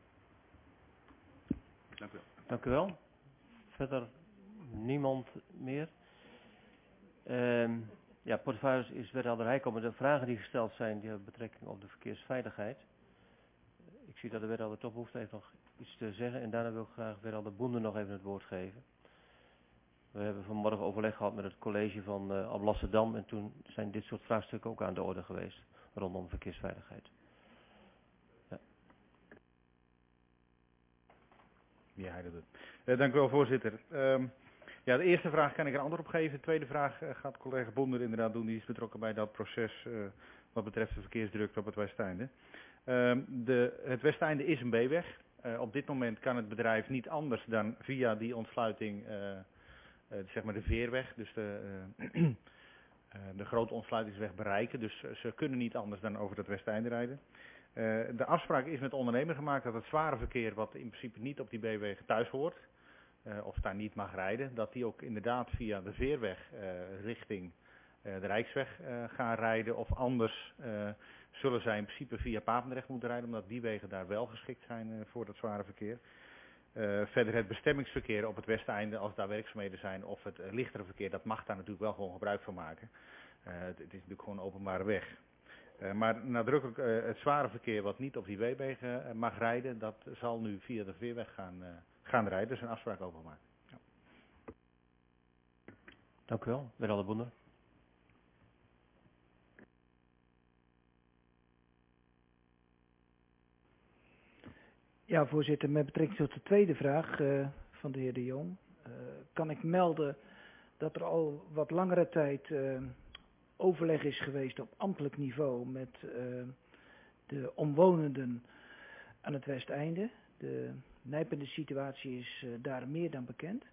Dank u wel.
Dank u wel. Verder niemand meer. Ja, portefeuille is wethouder Heijkomen. De vragen die gesteld zijn, die hebben betrekking op de verkeersveiligheid. Ik zie dat de wethouder toch behoefte heeft nog iets te zeggen. En daarna wil ik graag wethouder Boender nog even het woord geven. We hebben vanmorgen overleg gehad met het college van Alblasserdam. En toen zijn dit soort vraagstukken ook aan de orde geweest rondom verkeersveiligheid. Ja.
Ja, hij doet het. Dank u wel, voorzitter. Ja, de eerste vraag kan ik een antwoord op geven. De tweede vraag gaat collega Bonder inderdaad doen. Die is betrokken bij dat proces wat betreft de verkeersdrukte op het Westeinde. Het Westeinde is een B-weg. Op dit moment kan het bedrijf niet anders dan via die ontsluiting, zeg maar de Veerweg, dus de grote ontsluitingsweg bereiken. Dus ze kunnen niet anders dan over het Westeinde rijden. De afspraak is met ondernemer gemaakt dat het zware verkeer, wat in principe niet op die B-wegen thuis hoort, of daar niet mag rijden, dat die ook inderdaad via de Veerweg richting de Rijksweg gaan rijden. Of anders zullen zij in principe via Papendrecht moeten rijden, omdat die wegen daar wel geschikt zijn voor dat zware verkeer. Verder het bestemmingsverkeer op het westeinde, als daar werkzaamheden zijn, of het lichtere verkeer, dat mag daar natuurlijk wel gewoon gebruik van maken. Het is natuurlijk gewoon een openbare weg. Maar nadrukkelijk het zware verkeer wat niet op die wegen mag rijden, dat zal nu via de Veerweg gaan rijden. Dus een afspraak over gemaakt. Ja.
Dank u wel, wethouder de Boender.
Ja, voorzitter, met betrekking tot de tweede vraag van de heer De Jong, kan ik melden dat er al wat langere tijd overleg is geweest op ambtelijk niveau met de omwonenden aan het Westeinde. De nijpende situatie is daar meer dan bekend.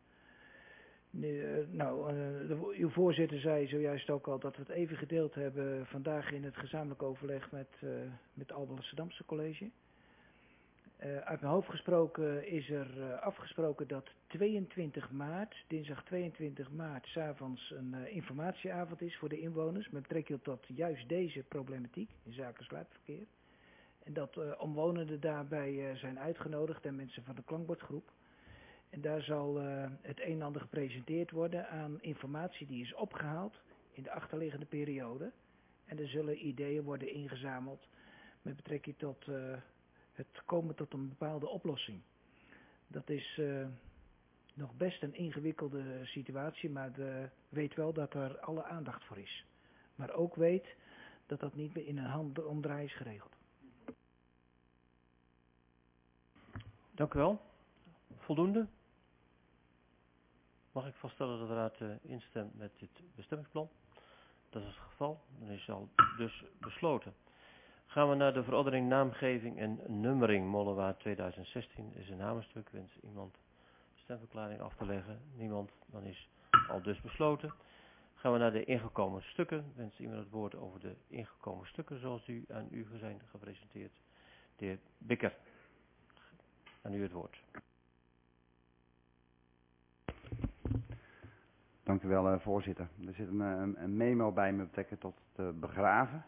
Uw voorzitter zei zojuist ook al dat we het even gedeeld hebben vandaag in het gezamenlijk overleg met het Alblasserdamse college. Uit mijn hoofd gesproken is er afgesproken dat 22 maart, dinsdag 22 maart, 's avonds een informatieavond is voor de inwoners met betrekking tot juist deze problematiek in zaken sluipverkeer. En dat omwonenden daarbij zijn uitgenodigd en mensen van de klankbordgroep. En daar zal het een en ander gepresenteerd worden aan informatie die is opgehaald in de achterliggende periode. En er zullen ideeën worden ingezameld met betrekking tot het komen tot een bepaalde oplossing. Dat is nog best een ingewikkelde situatie, maar weet wel dat er alle aandacht voor is. Maar ook weet dat dat niet meer in een handomdraai is geregeld.
Dank u wel. Voldoende? Mag ik vaststellen dat de raad instemt met dit bestemmingsplan? Dat is het geval. Dan is al dus besloten. Gaan we naar de verordening naamgeving en nummering Molenwaard 2016. Is een namensstuk. Wens iemand stemverklaring af te leggen? Niemand. Dan is al dus besloten. Gaan we naar de ingekomen stukken. Wens iemand het woord over de ingekomen stukken zoals die aan u zijn gepresenteerd? De heer Bikker. Aan u het woord.
Dank u wel, voorzitter. Er zit een memo bij me betrekking tot het begraven.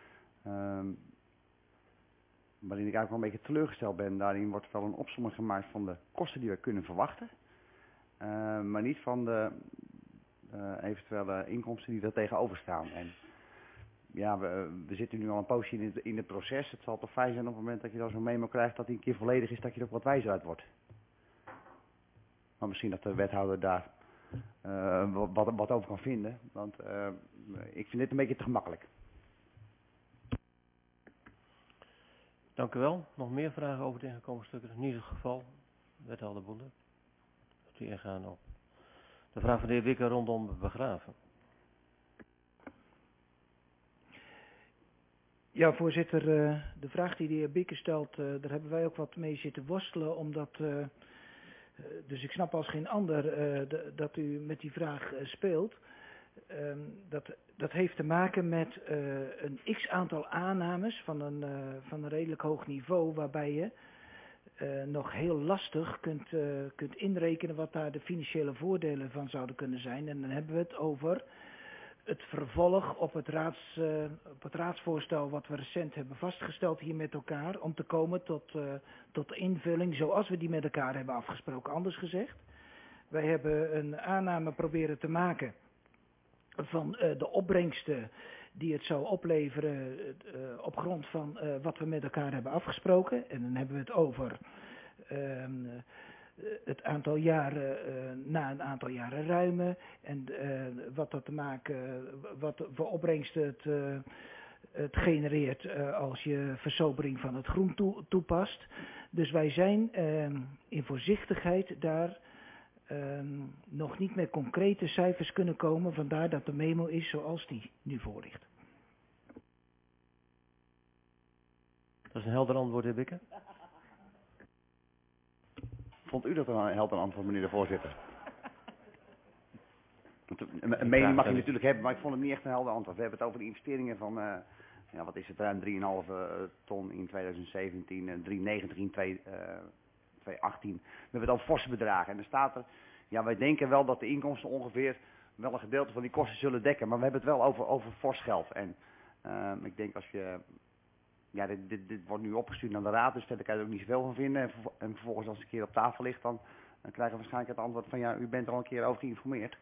Waarin ik eigenlijk wel een beetje teleurgesteld ben. Daarin wordt wel een opsomming gemaakt van de kosten die we kunnen verwachten. Maar niet van de eventuele inkomsten die er tegenover staan. En ja, we zitten nu al een poosje in het proces. Het zal toch fijn zijn op het moment dat je dan zo'n memo krijgt dat die een keer volledig is, dat je er ook wat wijzer uit wordt. Maar misschien dat de wethouder daar wat over kan vinden. Want ik vind dit een beetje te gemakkelijk.
Dank u wel. Nog meer vragen over de ingekomen stukken? In ieder geval, wethouder Boender. Dat u ingaan op de vraag van de heer Wikker rondom begraven.
Ja, voorzitter, de vraag die de heer Bikker stelt, daar hebben wij ook wat mee zitten worstelen, omdat, dus ik snap als geen ander dat u met die vraag speelt. Dat heeft te maken met een x-aantal aannames van een redelijk hoog niveau, waarbij je nog heel lastig kunt inrekenen wat daar de financiële voordelen van zouden kunnen zijn. En dan hebben we het over het vervolg op het raadsvoorstel wat we recent hebben vastgesteld hier met elkaar, om te komen tot de invulling zoals we die met elkaar hebben afgesproken. Anders gezegd, wij hebben een aanname proberen te maken van de opbrengsten die het zou opleveren op grond van wat we met elkaar hebben afgesproken. En dan hebben we het over het aantal jaren, na een aantal jaren ruimen en wat dat te maken, wat voor opbrengsten het genereert als je versobering van het groen toepast. Dus wij zijn in voorzichtigheid daar nog niet met concrete cijfers kunnen komen, vandaar dat de memo is zoals die nu voor ligt.
Dat is een helder antwoord, heer Bikker.
Vond u dat een helder antwoord, meneer de voorzitter? Een mening mag je natuurlijk hebben, maar ik vond het niet echt een helder antwoord. We hebben het over de investeringen van, wat is het, ruim 3,5 ton in 2017 en 3,90 in 2018. We hebben dan forse bedragen. En dan staat er, ja, wij denken wel dat de inkomsten ongeveer wel een gedeelte van die kosten zullen dekken. Maar we hebben het wel over fors geld. En ik denk als je... Ja, dit wordt nu opgestuurd naar de raad, dus verder kan je er ook niet zoveel van vinden. En vervolgens als het een keer op tafel ligt, dan krijgen we waarschijnlijk het antwoord van ja, u bent er al een keer over geïnformeerd.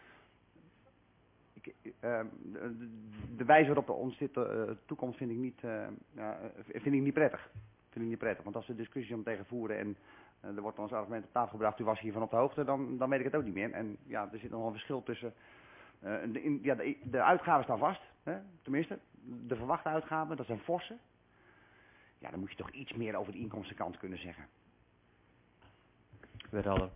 De wijze waarop ons dit toekomt vind ik niet prettig. Want als we discussies om tegen voeren en er wordt ons argument op tafel gebracht, u was hiervan op de hoogte, dan weet ik het ook niet meer. En ja, er zit nog een verschil tussen, de uitgaven staan vast, hè? Tenminste, de verwachte uitgaven, dat zijn forse. Ja, dan moet je toch iets meer over de inkomstenkant kunnen zeggen.
Wethouder.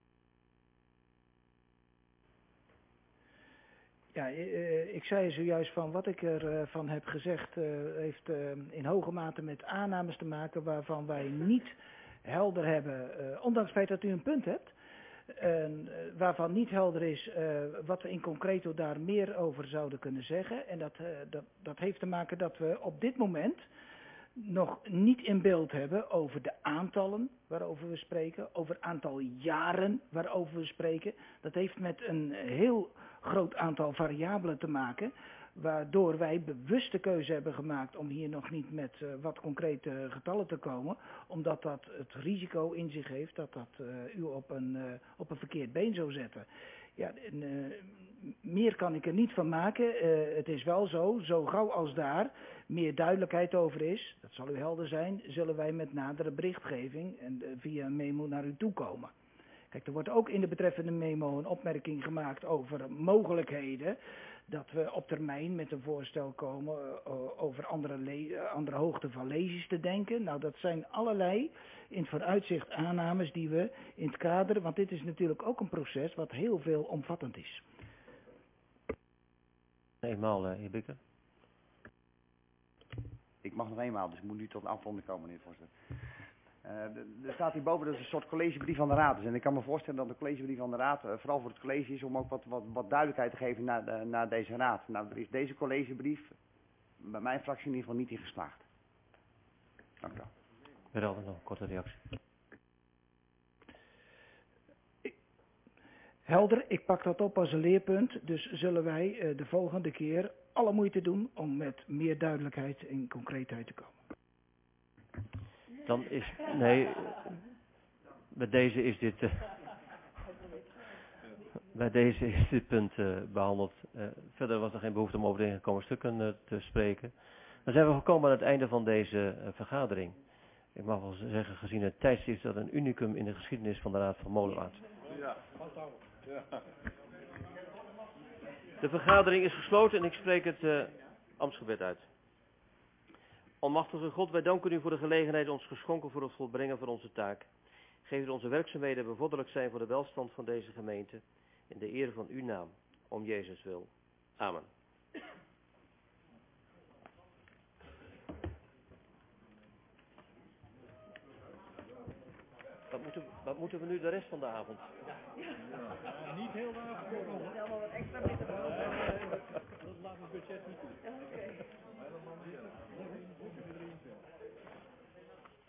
Ja, ik zei zojuist van wat ik ervan heb gezegd heeft in hoge mate met aannames te maken waarvan wij niet helder hebben, ondanks het feit dat u een punt hebt, waarvan niet helder is wat we in concreto daar meer over zouden kunnen zeggen. En dat heeft te maken dat we op dit moment nog niet in beeld hebben over de aantallen waarover we spreken, over het aantal jaren waarover we spreken. Dat heeft met een heel groot aantal variabelen te maken, waardoor wij bewust de keuze hebben gemaakt om hier nog niet met wat concrete getallen te komen, omdat dat het risico in zich heeft dat u op een verkeerd been zou zetten. Ja, meer kan ik er niet van maken. Het is wel zo gauw als daar meer duidelijkheid over is, dat zal u helder zijn, zullen wij met nadere berichtgeving en via een memo naar u toe komen. Kijk, er wordt ook in de betreffende memo een opmerking gemaakt over mogelijkheden dat we op termijn met een voorstel komen over andere hoogte van lezers te denken. Nou, dat zijn allerlei in het vooruitzicht aannames die we in het kader, want dit is natuurlijk ook een proces wat heel veel omvattend is.
Eenmaal, heer Bikker.
Ik mag nog eenmaal, dus ik moet nu tot een afronding komen, meneer de voorzitter. Er staat hierboven dat het een soort collegebrief van de raad is. En ik kan me voorstellen dat de collegebrief van de raad vooral voor het college is om ook wat duidelijkheid te geven naar deze raad. Nou, er is deze collegebrief bij mijn fractie in ieder geval niet in geslaagd. Dank u wel.
Wethouder, nog een korte reactie.
Helder, ik pak dat op als een leerpunt. Dus zullen wij de volgende keer alle moeite doen om met meer duidelijkheid en concreetheid te komen.
Dan is, nee, bij deze is dit punt behandeld. Verder was er geen behoefte om over de ingekomen stukken te spreken. Dan zijn we gekomen aan het einde van deze vergadering. Ik mag wel zeggen, gezien het tijdstip is dat een unicum in de geschiedenis van de Raad van Molenwaard.
Ja.
De vergadering is gesloten en ik spreek het ambtsgebed uit. Almachtige God, wij danken u voor de gelegenheid ons geschonken voor het volbrengen van onze taak. Geef dat onze werkzaamheden bevorderlijk zijn voor de welstand van deze gemeente. In de eer van uw naam, om Jezus wil. Amen. Wat moeten we nu de rest van de avond?
Ja, niet heel de avond.
Stel maar wat extra bitter.
Dat laat het budget niet toe.
Oké.